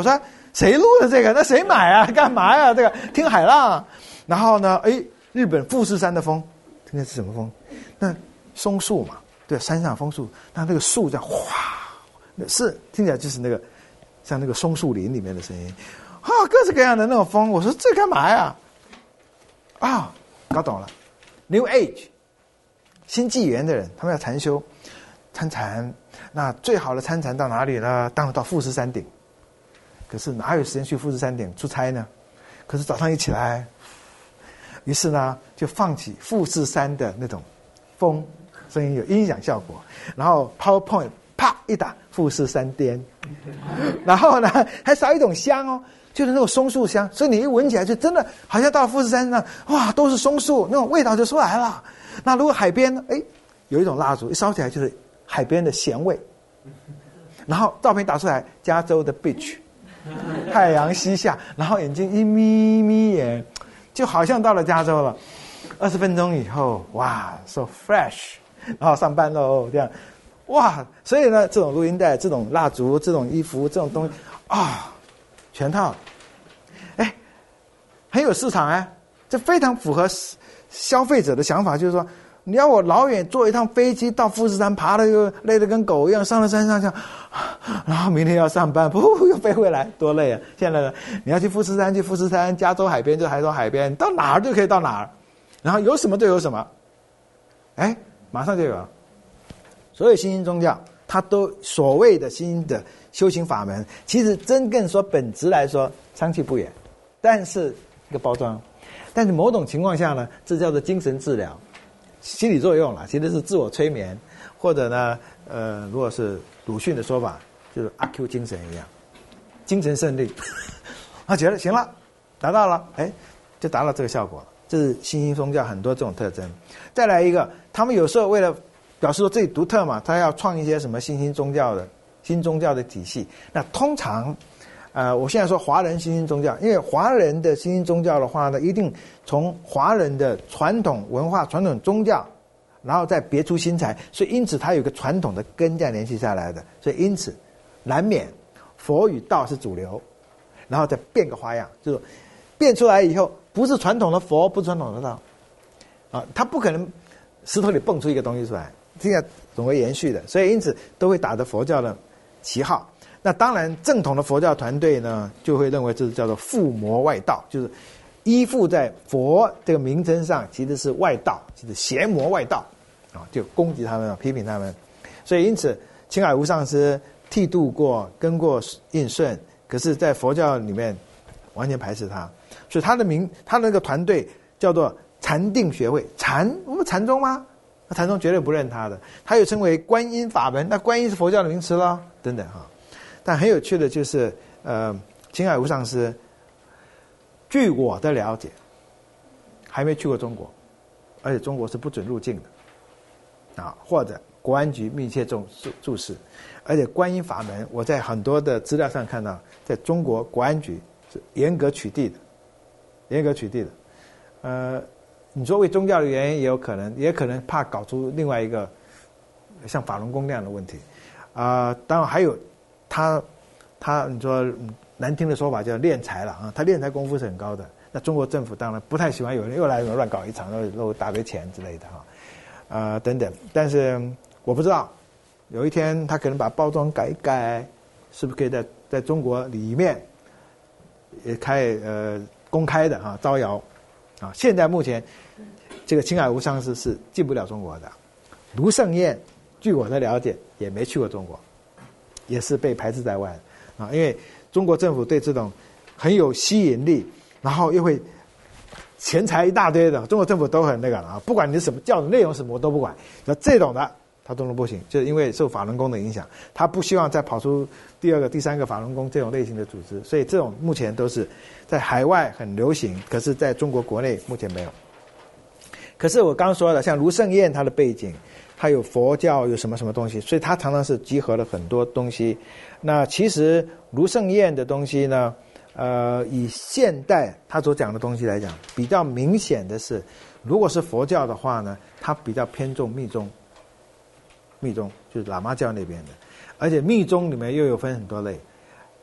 谁录的这个？那谁买啊？干嘛呀？这个听海浪、啊。然后呢，哎，日本富士山的风，听的是什么风？那松树嘛，对，山上枫树，那那个树这样哗，是听起来就是那个像那个松树林里面的声音，啊，各式各样的那种风。我说这干嘛呀？啊，搞懂了 ，New Age， 新纪元的人，他们要禅修，参禅。那最好的参禅到哪里呢？当然到富士山顶。可是哪有时间去富士山顶出差呢？可是早上一起来，于是呢就放起富士山的那种风，声音有音响效果，然后 PowerPoint 啪一打，富士山巅，然后呢还少一种香哦，就是那种松树香，所以你一闻起来就真的好像到了富士山上，哇，都是松树，那种味道就出来了。那如果海边呢，哎，有一种蜡烛一烧起来就是海边的咸味，然后照片打出来，加州的 beach， 太阳西下，然后眼睛一眯眯眼，就好像到了加州了。二十分钟以后，哇 ，so fresh， 然后上班喽，这样，哇，所以呢，这种录音带、这种蜡烛、这种衣服、这种东西啊，全套，哎，很有市场哎，这非常符合消费者的想法，就是说，你要我老远坐一趟飞机到富士山，爬的又累得跟狗一样，上了山上去，然后明天要上班，噗又飞回来，多累啊！现在呢，你要去富士山，去富士山，加州海边就加州海边，到哪儿就可以到哪儿，然后有什么就有什么，哎，马上就有了。所有新兴宗教，它都所谓的新的修行法门，其实真正说本质来说，相去不远，但是一个包装，但是某种情况下呢，这叫做精神治疗。心理作用了，其实是自我催眠，或者呢，呃，如果是鲁迅的说法，就是阿 Q 精神一样，精神胜利。他觉得行了，达到了，哎，就达到这个效果了。这是新兴宗教很多这种特征。再来一个，他们有时候为了表示说自己独特嘛，他要创一些什么新兴宗教的新宗教的体系。那通常，呃，我现在说华人新兴宗教，因为华人的新兴宗教的话呢，一定从华人的传统文化、传统宗教，然后再别出心裁，所以因此它有个传统的根这样联系下来的，所以因此难免佛与道是主流，然后再变个花样，就是变出来以后不是传统的佛，不是传统的道，啊，它不可能石头里蹦出一个东西出来，这样总会延续的，所以因此都会打着佛教的旗号。那当然，正统的佛教团队呢，就会认为这是叫做附魔外道，就是依附在佛这个名称上，其实是外道，就是邪魔外道，啊，就攻击他们，批评他们。所以因此，青海无上师剃度过，跟过印顺，可是在佛教里面完全排斥他，所以他的名，他那个团队叫做禅定学会，禅，我们禅宗吗？那禅宗绝对不认他的，他又称为观音法门，那观音是佛教的名词了，等等哈。但很有趣的就是，呃，青海无上师，据我的了解，还没去过中国，而且中国是不准入境的，啊，或者国安局密切重注视，而且观音法门，我在很多的资料上看到，在中国国安局是严格取缔的，严格取缔的，呃，你说为宗教的原因也有可能，也可能怕搞出另外一个像法轮功那样的问题，啊、呃，当然还有。他，他，你说难听的说法叫敛财了啊，他敛财功夫是很高的。那中国政府当然不太喜欢有人又来乱搞一场，又又大堆钱之类的哈，啊、呃、等等。但是我不知道，有一天他可能把包装改一改，是不是可以在在中国里面也开呃公开的啊招摇啊？现在目前这个青海无上师是进不了中国的，卢胜彦据我的了解也没去过中国。也是被排斥在外啊，因为中国政府对这种很有吸引力，然后又会钱财一大堆的，中国政府都很那个啊，不管你什么教的内容什么我都不管，那这种的他都不行，就是因为受法轮功的影响，他不希望再跑出第二个、第三个法轮功这种类型的组织，所以这种目前都是在海外很流行，可是在中国国内目前没有。可是我刚说的，像卢胜彦他的背景。他有佛教，有什么什么东西，所以他常常是集合了很多东西。那其实卢胜彦的东西呢，呃，以现代他所讲的东西来讲，比较明显的是，如果是佛教的话呢，他比较偏重密宗，密宗就是喇嘛教那边的，而且密宗里面又有分很多类，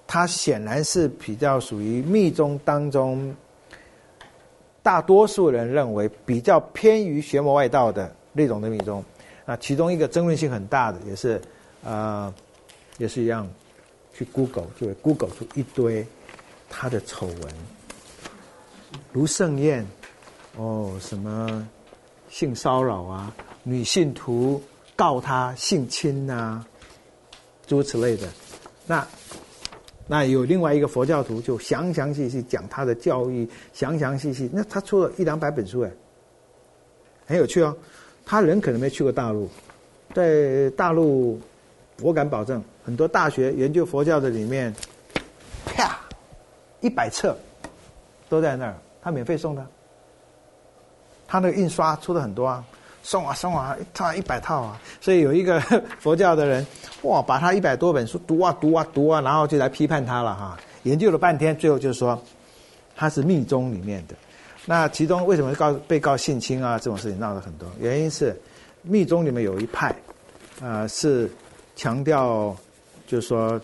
它显然是比较属于密宗当中大多数人认为比较偏于邪魔外道的那种的密宗。那其中一个争论性很大的，也是呃，也是一样，去 Google 就会 Google 出一堆他的丑闻，卢胜彦哦什么性骚扰啊，女信徒告他性侵啊，诸如此类的。那那有另外一个佛教徒就详详细细讲他的教育，详详细细，那他出了一两百本书哎，很有趣哦。他人可能没去过大陆，在大陆我敢保证，很多大学研究佛教的里面，啪，一百册都在那儿，他免费送的。他那个印刷出的很多啊，送啊送啊，一套一百套啊。所以有一个佛教的人，哇，把他一百多本书读啊读啊读啊，然后就来批判他了哈。研究了半天，最后就说他是密宗里面的。那其中为什么告被告性侵啊这种事情闹得很多？原因是密宗里面有一派，啊、呃、是强调，就是说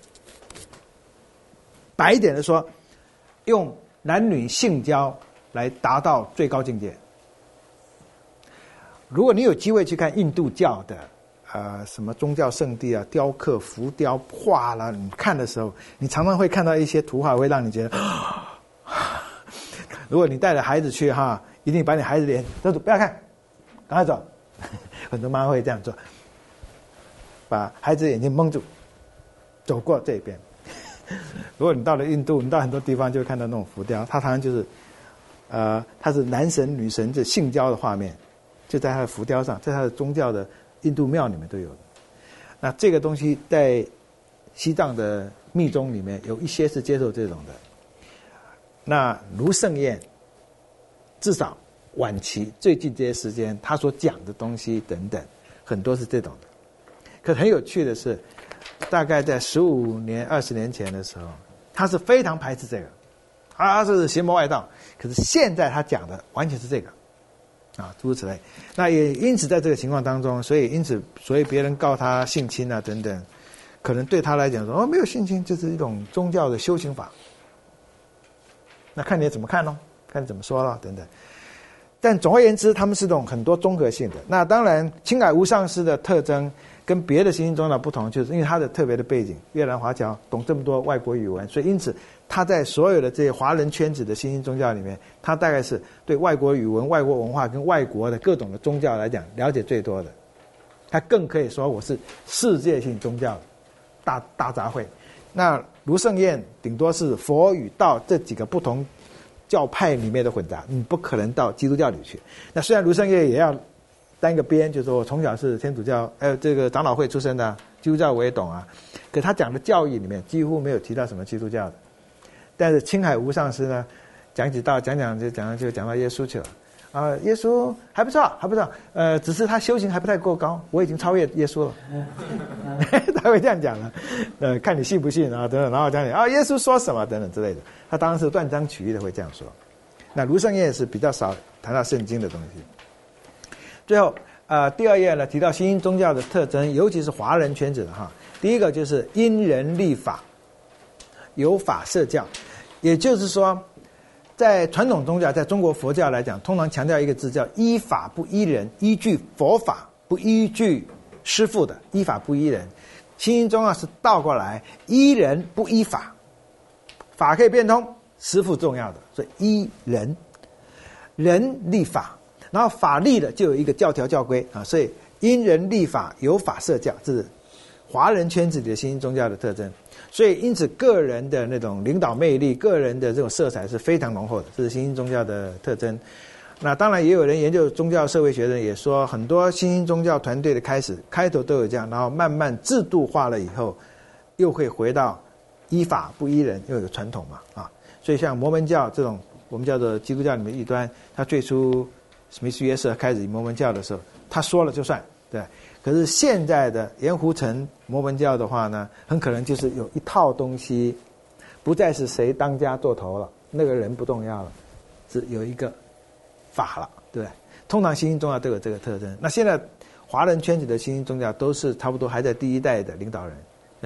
白一点的说，用男女性交来达到最高境界。如果你有机会去看印度教的呃什么宗教圣地啊，雕刻、浮雕、画啦，你看的时候，你常常会看到一些图画，会让你觉得。如果你带着孩子去哈，一定把你孩子脸遮住，不要看，赶快走。很多妈会这样做，把孩子眼睛蒙住，走过这边。如果你到了印度，你到很多地方就会看到那种浮雕，它常常就是，呃，它是男神女神这性交的画面，就在它的浮雕上，在它的宗教的印度庙里面都有的。那这个东西在西藏的密宗里面有一些是接受这种的。那卢胜彦至少晚期最近这些时间他所讲的东西等等很多是这种的。可很有趣的是，大概在十五年二十年前的时候，他是非常排斥这个，他是邪魔外道。可是现在他讲的完全是这个啊，诸如此类。那也因此在这个情况当中，所以因此所以别人告他性侵啊等等，可能对他来讲说哦没有性侵，就是一种宗教的修行法。那看你怎么看咯，看你怎么说咯等等。但总而言之，他们是种很多综合性的。那当然，青海无上师的特征跟别的新兴宗教不同，就是因为他的特别的背景，越南华侨懂这么多外国语文，所以因此他在所有的这些华人圈子的新兴宗教里面，他大概是对外国语文、外国文化跟外国的各种的宗教来讲了解最多的。他更可以说我是世界性宗教大大杂烩。那卢胜彦顶多是佛与道这几个不同教派里面的混杂，你不可能到基督教里去。那虽然卢胜彦也要单个边，就是说我从小是天主教，呃，这个长老会出身的，基督教我也懂啊。可他讲的教义里面几乎没有提到什么基督教的。但是青海无上师呢，讲起道讲讲就讲就讲到耶稣去了。啊、呃，耶稣还不错，还不错，呃，只是他修行还不太够高，我已经超越耶稣了。他会这样讲的，呃，看你信不信啊，等等，然后讲你啊，耶稣说什么等等之类的。他当然是断章取义的会这样说。那卢胜彦是比较少谈到圣经的东西。最后，呃，第二页呢提到新兴宗教的特征，尤其是华人圈子的哈。第一个就是因人立法，有法设教，也就是说。在传统宗教，在中国佛教来讲，通常强调一个字叫依法不依人，依据佛法不依据师父的，依法不依人。新兴宗教是倒过来，依人不依法，法可以变通，师父重要的，所以依人，人立法，然后法立了就有一个教条教规啊，所以因人立法，有法设教，这是华人圈子里的新兴宗教的特征。所以因此个人的那种领导魅力，个人的这种色彩是非常浓厚的，这是新兴宗教的特征。那当然也有人研究宗教社会学的也说，很多新兴宗教团队的开始开头都有这样，然后慢慢制度化了以后又会回到依法不依人，又有传统嘛啊。所以像摩门教这种我们叫做基督教里面异端，他最初史密斯约瑟开始摩门教的时候，他说了就算，对。可是现在的盐湖城摩门教的话呢，很可能就是有一套东西，不再是谁当家做头了，那个人不重要了，是有一个法了，对不对？通常新兴宗教都有这个特征。那现在华人圈子的新兴宗教都是差不多还在第一代的领导人，嗯，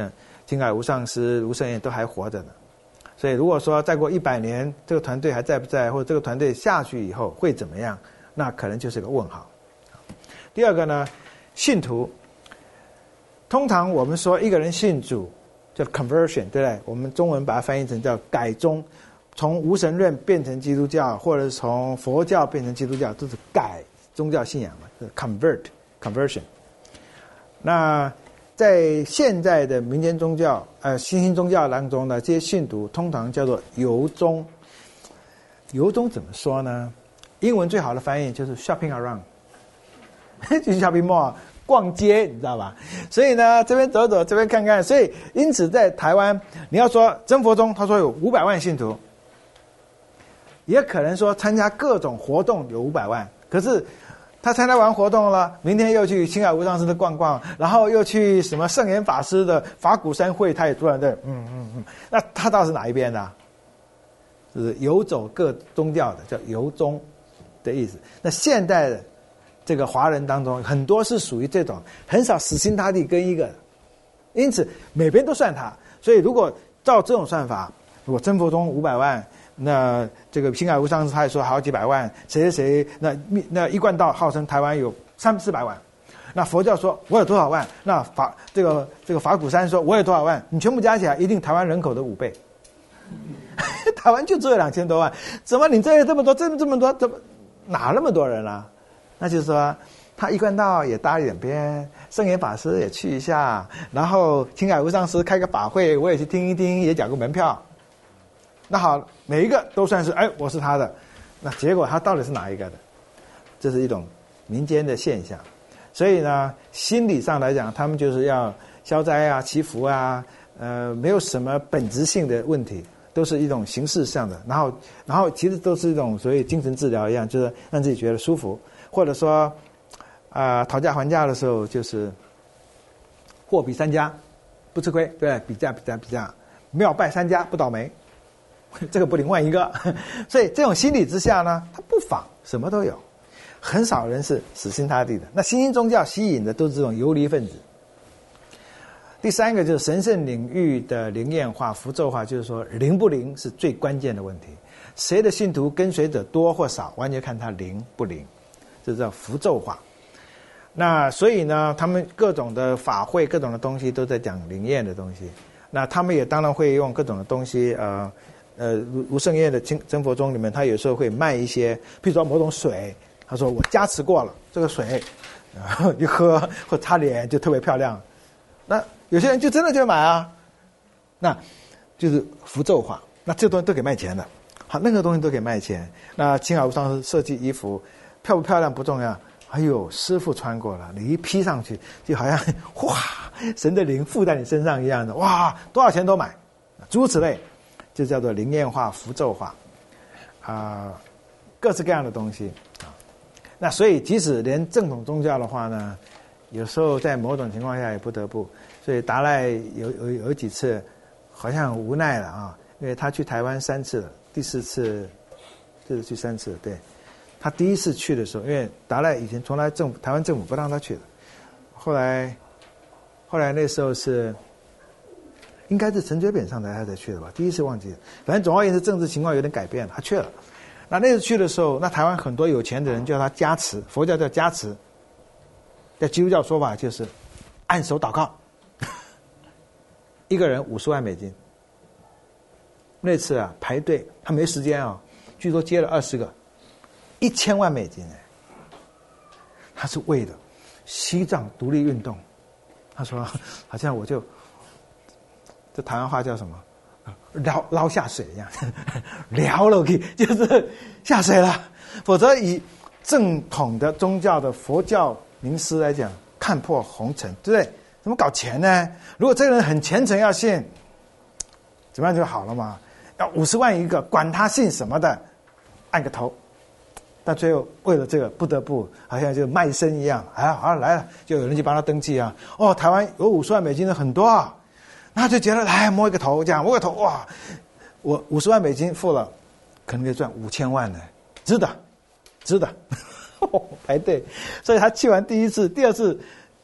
青海无上师、卢胜彦都还活着呢。所以如果说再过一百年，这个团队还在不在，或者这个团队下去以后会怎么样，那可能就是个问号。第二个呢，信徒，通常我们说一个人信主叫 conversion， 对不对？我们中文把它翻译成叫改宗，从无神论变成基督教，或者是从佛教变成基督教，都是改宗教信仰嘛，就是 convert conversion。那在现在的民间宗教，呃，新兴宗教当中呢，这些信徒通常叫做游宗。游宗怎么说呢？英文最好的翻译就是 shopping around， 就是 shopping mall， 逛街，你知道吧？所以呢，这边走走，这边看看。所以，因此在台湾，你要说真佛宗，他说有五百万信徒，也可能说参加各种活动有五百万，可是他参加完活动了，明天又去青海无上师的逛逛，然后又去什么圣严法师的法鼓山会，他也突然在嗯嗯嗯，那他倒是哪一边的、啊？就是游走各宗教的，叫游宗的意思。那现代的这个华人当中，很多是属于这种，很少死心塌地跟一个，因此每边都算他。所以如果照这种算法，如果真佛宗五百万。那这个青海无上师他也说好几百万，谁谁谁，那那一贯道号称台湾有三四百万，那佛教说我有多少万，那法这个这个法鼓山说我有多少万，你全部加起来一定台湾人口的五倍，台湾就只有两千多万，怎么你这这么多这么这么多，怎么哪那么多人啊？那就是说他一贯道也搭一点边，圣严法师也去一下，然后青海无上师开个法会我也去听一听，也缴个门票。那好，每一个都算是哎，我是他的，那结果他到底是哪一个的？这是一种民间的现象，所以呢，心理上来讲，他们就是要消灾啊、祈福啊，呃，没有什么本质性的问题，都是一种形式上的。然后，然后其实都是一种所谓精神治疗一样，就是让自己觉得舒服，或者说啊、呃，讨价还价的时候就是货比三家，不吃亏，对，比价比价比价，庙拜三家不倒霉。这个不灵换一个，所以这种心理之下呢，他不妨什么都有，很少人是死心塌地的。那新兴宗教吸引的都是这种游离分子。第三个就是神圣领域的灵验化、符咒化，就是说灵不灵是最关键的问题。谁的信徒跟随者多或少，完全看他灵不灵，这叫符咒化。那所以呢，他们各种的法会、各种的东西都在讲灵验的东西。那他们也当然会用各种的东西，呃。呃，卢卢胜彦的真真佛宗里面，他有时候会卖一些，譬如说某种水，他说我加持过了，这个水，然后一喝或擦脸就特别漂亮。那有些人就真的就买啊，那就是符咒化，那这东西都给卖钱的，好，任何东西都给卖钱。那青海无上师设计衣服，漂不漂亮不重要，哎呦，师父穿过了，你一披上去，就好像哇，神的灵附在你身上一样的，哇，多少钱都买，诸如此类。就叫做灵验化、符咒化，啊、呃，各式各样的东西啊。那所以，即使连正统宗教的话呢，有时候在某种情况下也不得不。所以达赖有有有几次好像很无奈了啊，因为他去台湾三次了，第四次就是去三次。对，他第一次去的时候，因为达赖以前从来政府台湾政府不让他去的，后来后来那时候是。应该是陈水扁上台他才去的吧，第一次忘记了。反正总而言之，政治情况有点改变了，他去了。那那次去的时候，那台湾很多有钱的人叫他加持，佛教叫加持，在基督教说法就是按手祷告，一个人五十万美金。那次啊排队，他没时间啊，据说接了二十个，一千万美金哎，他是为了西藏独立运动。他说好像我就。这台湾话叫什么？捞捞下水一样，撩了可以，就是下水了。否则以正统的宗教的佛教名师来讲，看破红尘，对不对？怎么搞钱呢？如果这个人很虔诚要信，怎么样就好了嘛？要五十万一个，管他信什么的，按个头。但最后为了这个不得不，好像就卖身一样，哎，好来了，就有人去帮他登记啊。哦，台湾有五十万美金的很多啊。他就觉得来摸一个头，这样摸个头，哇，我五十万美金付了，可能可以赚五千万呢，值得，值得，排队。所以他去完第一次、第二次，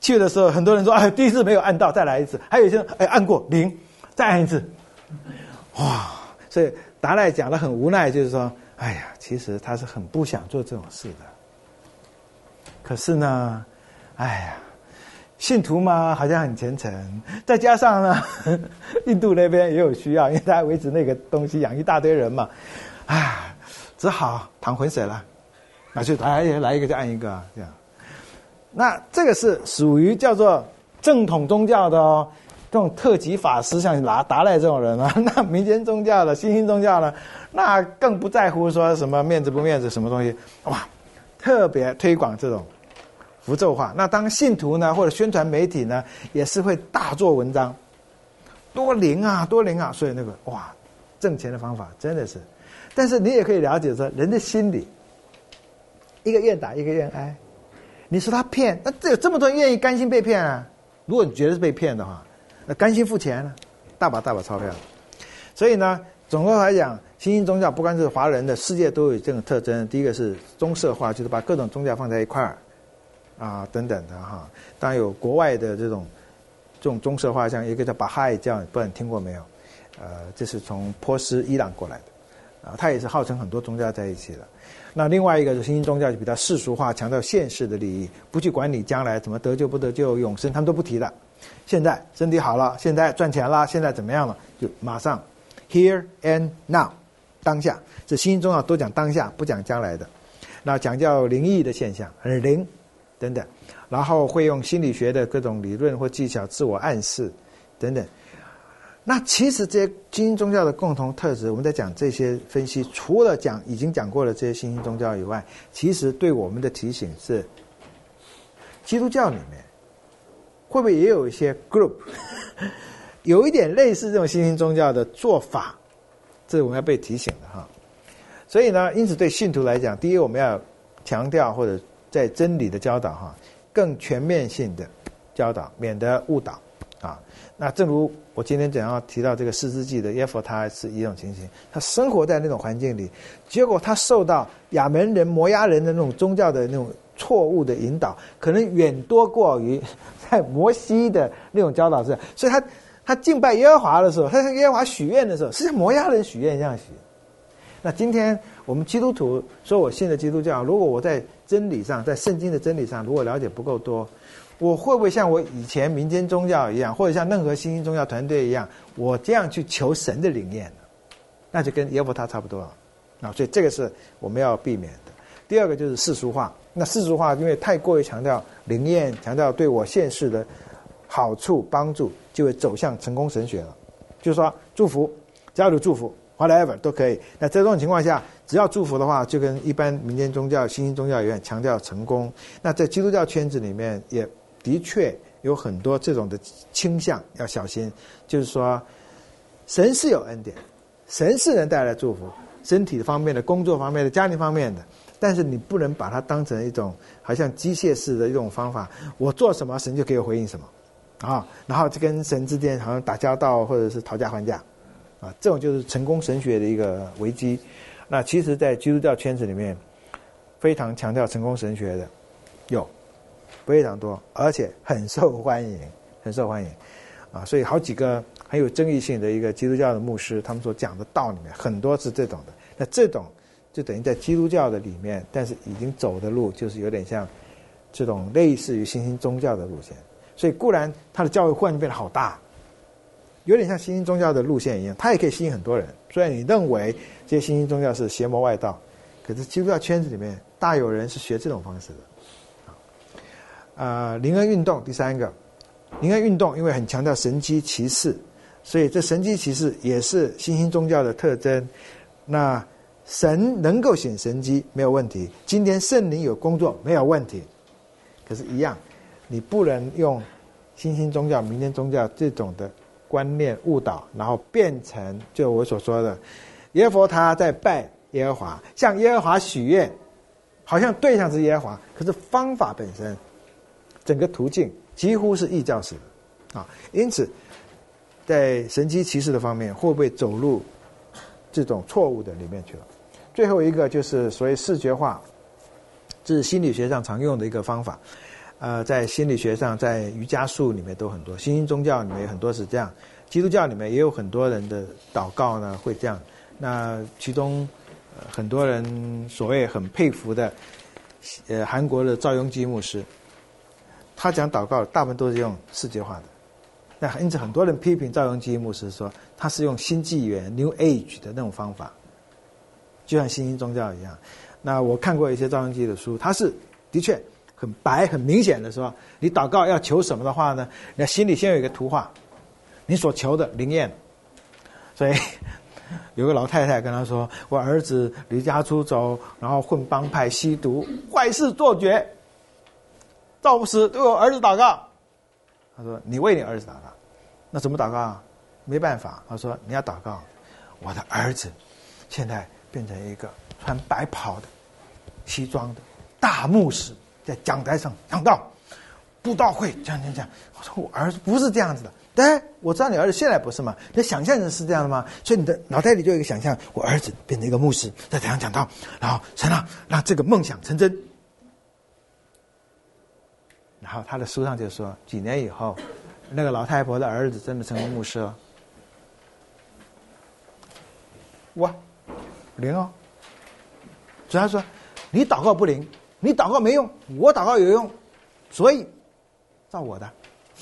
去的时候，很多人说：“哎，第一次没有按到，再来一次。”还有一些人哎按过零，再按一次。哇！所以达赖讲的很无奈，就是说：“哎呀，其实他是很不想做这种事的。可是呢，哎呀，信徒嘛，好像很虔诚，再加上呢，印度那边也有需要，因为他维持那个东西养一大堆人嘛，啊，只好淌浑水了，那就来来一个就按一个这样。那这个是属于叫做正统宗教的哦，这种特级法师像达达赖这种人啊，那民间宗教的、新兴宗教呢，那更不在乎说什么面子不面子什么东西，哇，特别推广这种符咒化。那当信徒呢或者宣传媒体呢，也是会大做文章，多灵啊多灵啊，所以那个哇，挣钱的方法真的是。但是你也可以了解说，人的心理，一个愿打一个愿挨。你说他骗，那这有这么多人愿意甘心被骗啊？如果你觉得是被骗的话，那甘心付钱呢，大把大把钞票。所以呢，总的来讲，新兴宗教不光是华人的，世界都有这种特征。第一个是宗社化，就是把各种宗教放在一块儿，啊等等的哈。当然有国外的这种这种宗社化，像一个叫巴哈伊教，不知道你听过没有？呃，这是从波斯、伊朗过来的，啊，它也是号称很多宗教在一起的。那另外一个是新兴宗教，就比较世俗化，强调现世的利益，不去管你将来怎么得救不得救、永生，他们都不提的。现在身体好了，现在赚钱了，现在怎么样了，就马上 here and now， 当下。这新兴宗教都讲当下，不讲将来的。那讲叫灵异的现象，很灵等等，然后会用心理学的各种理论或技巧，自我暗示等等。那其实这些新兴宗教的共同特质，我们在讲这些分析，除了讲已经讲过的这些新兴宗教以外，其实对我们的提醒是，基督教里面会不会也有一些 group 有一点类似这种新兴宗教的做法，这是我们要被提醒的哈。所以呢，因此对信徒来讲，第一我们要强调或者在真理的教导哈，更全面性的教导，免得误导啊。那正如我今天讲要提到这个四世纪的耶弗他是一种情形，他生活在那种环境里，结果他受到亚门人、摩押人的那种宗教的那种错误的引导，可能远多过于在摩西的那种教导之下，所以他他敬拜耶和华的时候，他向耶和华许愿的时候，是像摩押人许愿一样许。那今天我们基督徒说我信的基督教，如果我在真理上，在圣经的真理上，如果了解不够多，我会不会像我以前民间宗教一样，或者像任何新兴宗教团队一样，我这样去求神的灵验呢？那就跟耶弗他差不多了啊，所以这个是我们要避免的。第二个就是世俗化，那世俗化因为太过于强调灵验，强调对我现世的好处帮助，就会走向成功神学了。就是说祝福，只要有祝福 whatever 都可以。那在这种情况下，只要祝福的话，就跟一般民间宗教、新兴宗教一样，强调成功。那在基督教圈子里面也的确有很多这种的倾向，要小心。就是说，神是有恩典，神是能带来祝福，身体方面的、工作方面的、家庭方面的，但是你不能把它当成一种好像机械式的一种方法，我做什么神就给我回应什么啊，然后就跟神之间好像打交道或者是讨价还价啊，这种就是成功神学的一个危机。那其实在基督教圈子里面非常强调成功神学的有非常多，而且很受欢迎，很受欢迎啊！所以好几个很有争议性的一个基督教的牧师，他们所讲的道里面很多是这种的。那这种就等于在基督教的里面，但是已经走的路就是有点像这种类似于新兴宗教的路线。所以固然他的教会忽然变得好大，有点像新兴宗教的路线一样，它也可以吸引很多人。虽然你认为这些新兴宗教是邪魔外道，可是基督教圈子里面大有人是学这种方式的。呃，灵恩运动第三个，灵恩运动因为很强调神迹奇事，所以这神迹奇事也是新兴宗教的特征。那神能够显神迹没有问题，今天圣灵有工作没有问题，可是一样，你不能用新兴宗教、民间宗教这种的观念误导，然后变成就我所说的，耶和华在拜耶和华，向耶和华许愿，好像对象是耶和华，可是方法本身，整个途径几乎是异教式的啊。因此，在神迹奇事的方面，会不会走入这种错误的里面去了？最后一个就是所谓视觉化，这是心理学上常用的一个方法。 呃，在心理学上，在瑜伽术里面都很多，新兴宗教里面有很多是这样，基督教里面也有很多人的祷告呢会这样。那其中、呃、很多人所谓很佩服的，呃，韩国的赵雍基牧师，他讲祷告大部分都是用世界化的。那因此很多人批评赵雍基牧师说他是用新纪元 New Age 的那种方法，就像新兴宗教一样。那我看过一些赵雍基的书，他是的确很白很明显的说，你祷告要求什么的话呢，你心里先有一个图画，你所求的灵验。所以有个老太太跟他说，我儿子离家出走，然后混帮派吸毒，坏事做绝，赵牧师对我儿子祷告。他说你为你儿子祷告，那怎么祷告啊？没办法，他说你要祷告，我的儿子现在变成一个穿白袍的西装的大牧师，在讲台上讲道，布道会这样这样这样。我说我儿子不是这样子的，哎，我知道你儿子现在不是嘛，你想象成是这样的吗？所以你的脑袋里就有一个想象，我儿子变成一个牧师，在台上讲道，然后神啊，让这个梦想成真。然后他的书上就说，几年以后，那个老太婆的儿子真的成为牧师了。哇，灵哦！主要说，你祷告不灵，你祷告没用，我祷告有用，所以照我的。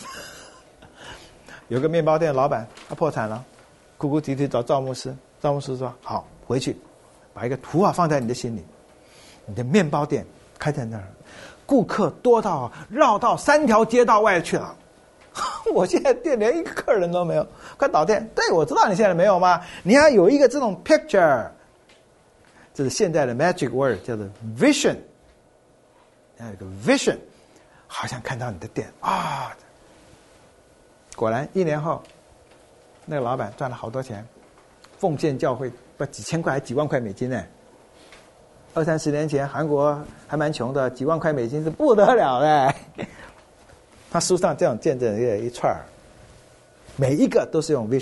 有个面包店老板他破产了，哭哭啼啼找赵牧师，赵牧师说好，回去把一个图画放在你的心里，你的面包店开在那儿，顾客多到绕到三条街道外去了。我现在店连一个客人都没有，快倒店。对，我知道你现在没有吗？你要有一个这种 picture， 这是现在的 magic word， 叫做 vision。要有一个 vision， 好像看到你的店啊。果然一年后，那个老板赚了好多钱，奉献教会不几千块还几万块美金呢。二三十年前韩国还蛮穷的，几万块美金是不得了的。他书上这种见证也有一串，每一个都是用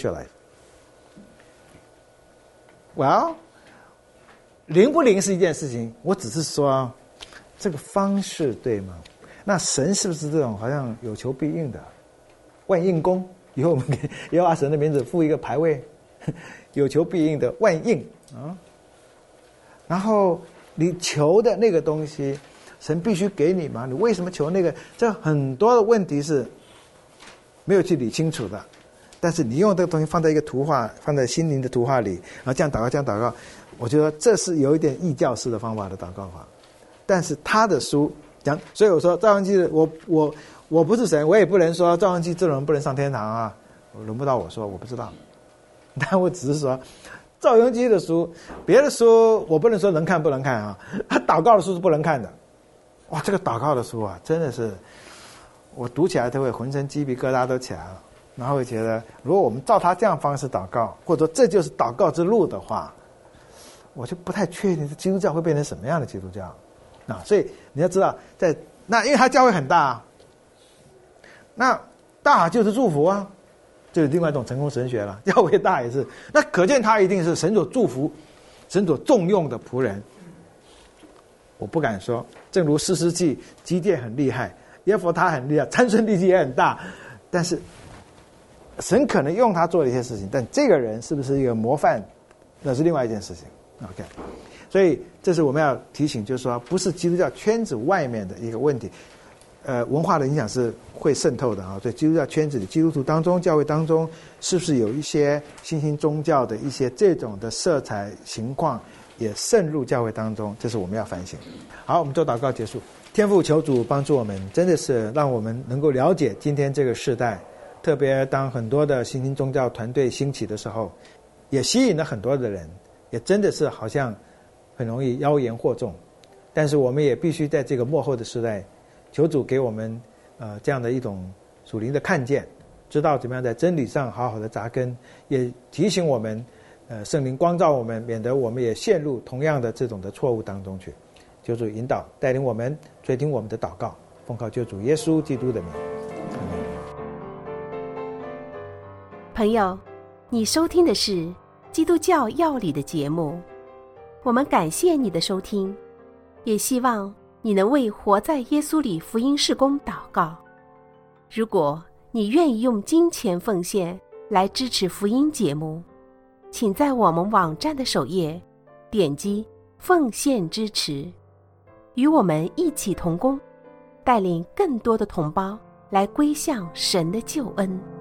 visualize。well， 灵不灵是一件事情，我只是说这个方式对吗？那神是不是这种好像有求必应的万应公？以后我们给耶和华神的名字附一个牌位，有求必应的万应啊。然后你求的那个东西，神必须给你吗？你为什么求那个？这很多的问题是没有去理清楚的。但是你用这个东西放在一个图画，放在心灵的图画里，然后这样祷告，这样祷告，我觉得这是有一点异教式的方法的祷告法。但是他的书讲，所以我说赵雍基，我我我不是神，我也不能说赵雍基这种人不能上天堂啊，轮不到我说，我不知道。但我只是说，赵雍基的书，别的书我不能说能看不能看啊，他祷告的书是不能看的。哇，这个祷告的书啊，真的是我读起来都会浑身鸡皮疙瘩都起来了，然后会觉得，如果我们照他这样方式祷告，或者说这就是祷告之路的话，我就不太确定基督教会变成什么样的基督教啊。所以你要知道，在那因为他教会很大，那大就是祝福啊，就是另外一种成功神学了。教会大也是，那可见他一定是神所祝福、神所重用的仆人。我不敢说，正如士师记，基甸很厉害，耶弗他很厉害，参孙力气也很大，但是神可能用他做了一些事情，但这个人是不是一个模范，那是另外一件事情。OK， 所以这是我们要提醒，就是说，不是基督教圈子外面的一个问题，呃，文化的影响是会渗透的啊。所以基督教圈子里，基督徒当中、教会当中，是不是有一些新兴宗教的一些这种的色彩情况？也渗入教会当中，这是我们要反省。好，我们做祷告结束。天父求主帮助我们，真的是让我们能够了解今天这个时代，特别当很多的新兴宗教团队兴起的时候，也吸引了很多的人，也真的是好像很容易妖言惑众。但是我们也必须在这个末后的时代，求主给我们呃这样的一种属灵的看见，知道怎么样在真理上好好的扎根，也提醒我们呃，圣灵光照我们，免得我们也陷入同样的这种的错误当中去。求主引导带领我们，垂听我们的祷告，奉靠救主耶稣基督的名。 朋友，你收听的是基督教要理的节目，我们感谢你的收听，也希望你能为活在耶稣里福音事工祷告。如果你愿意用金钱奉献来支持福音节目，请在我们网站的首页点击奉献支持，与我们一起同工，带领更多的同胞来归向神的救恩。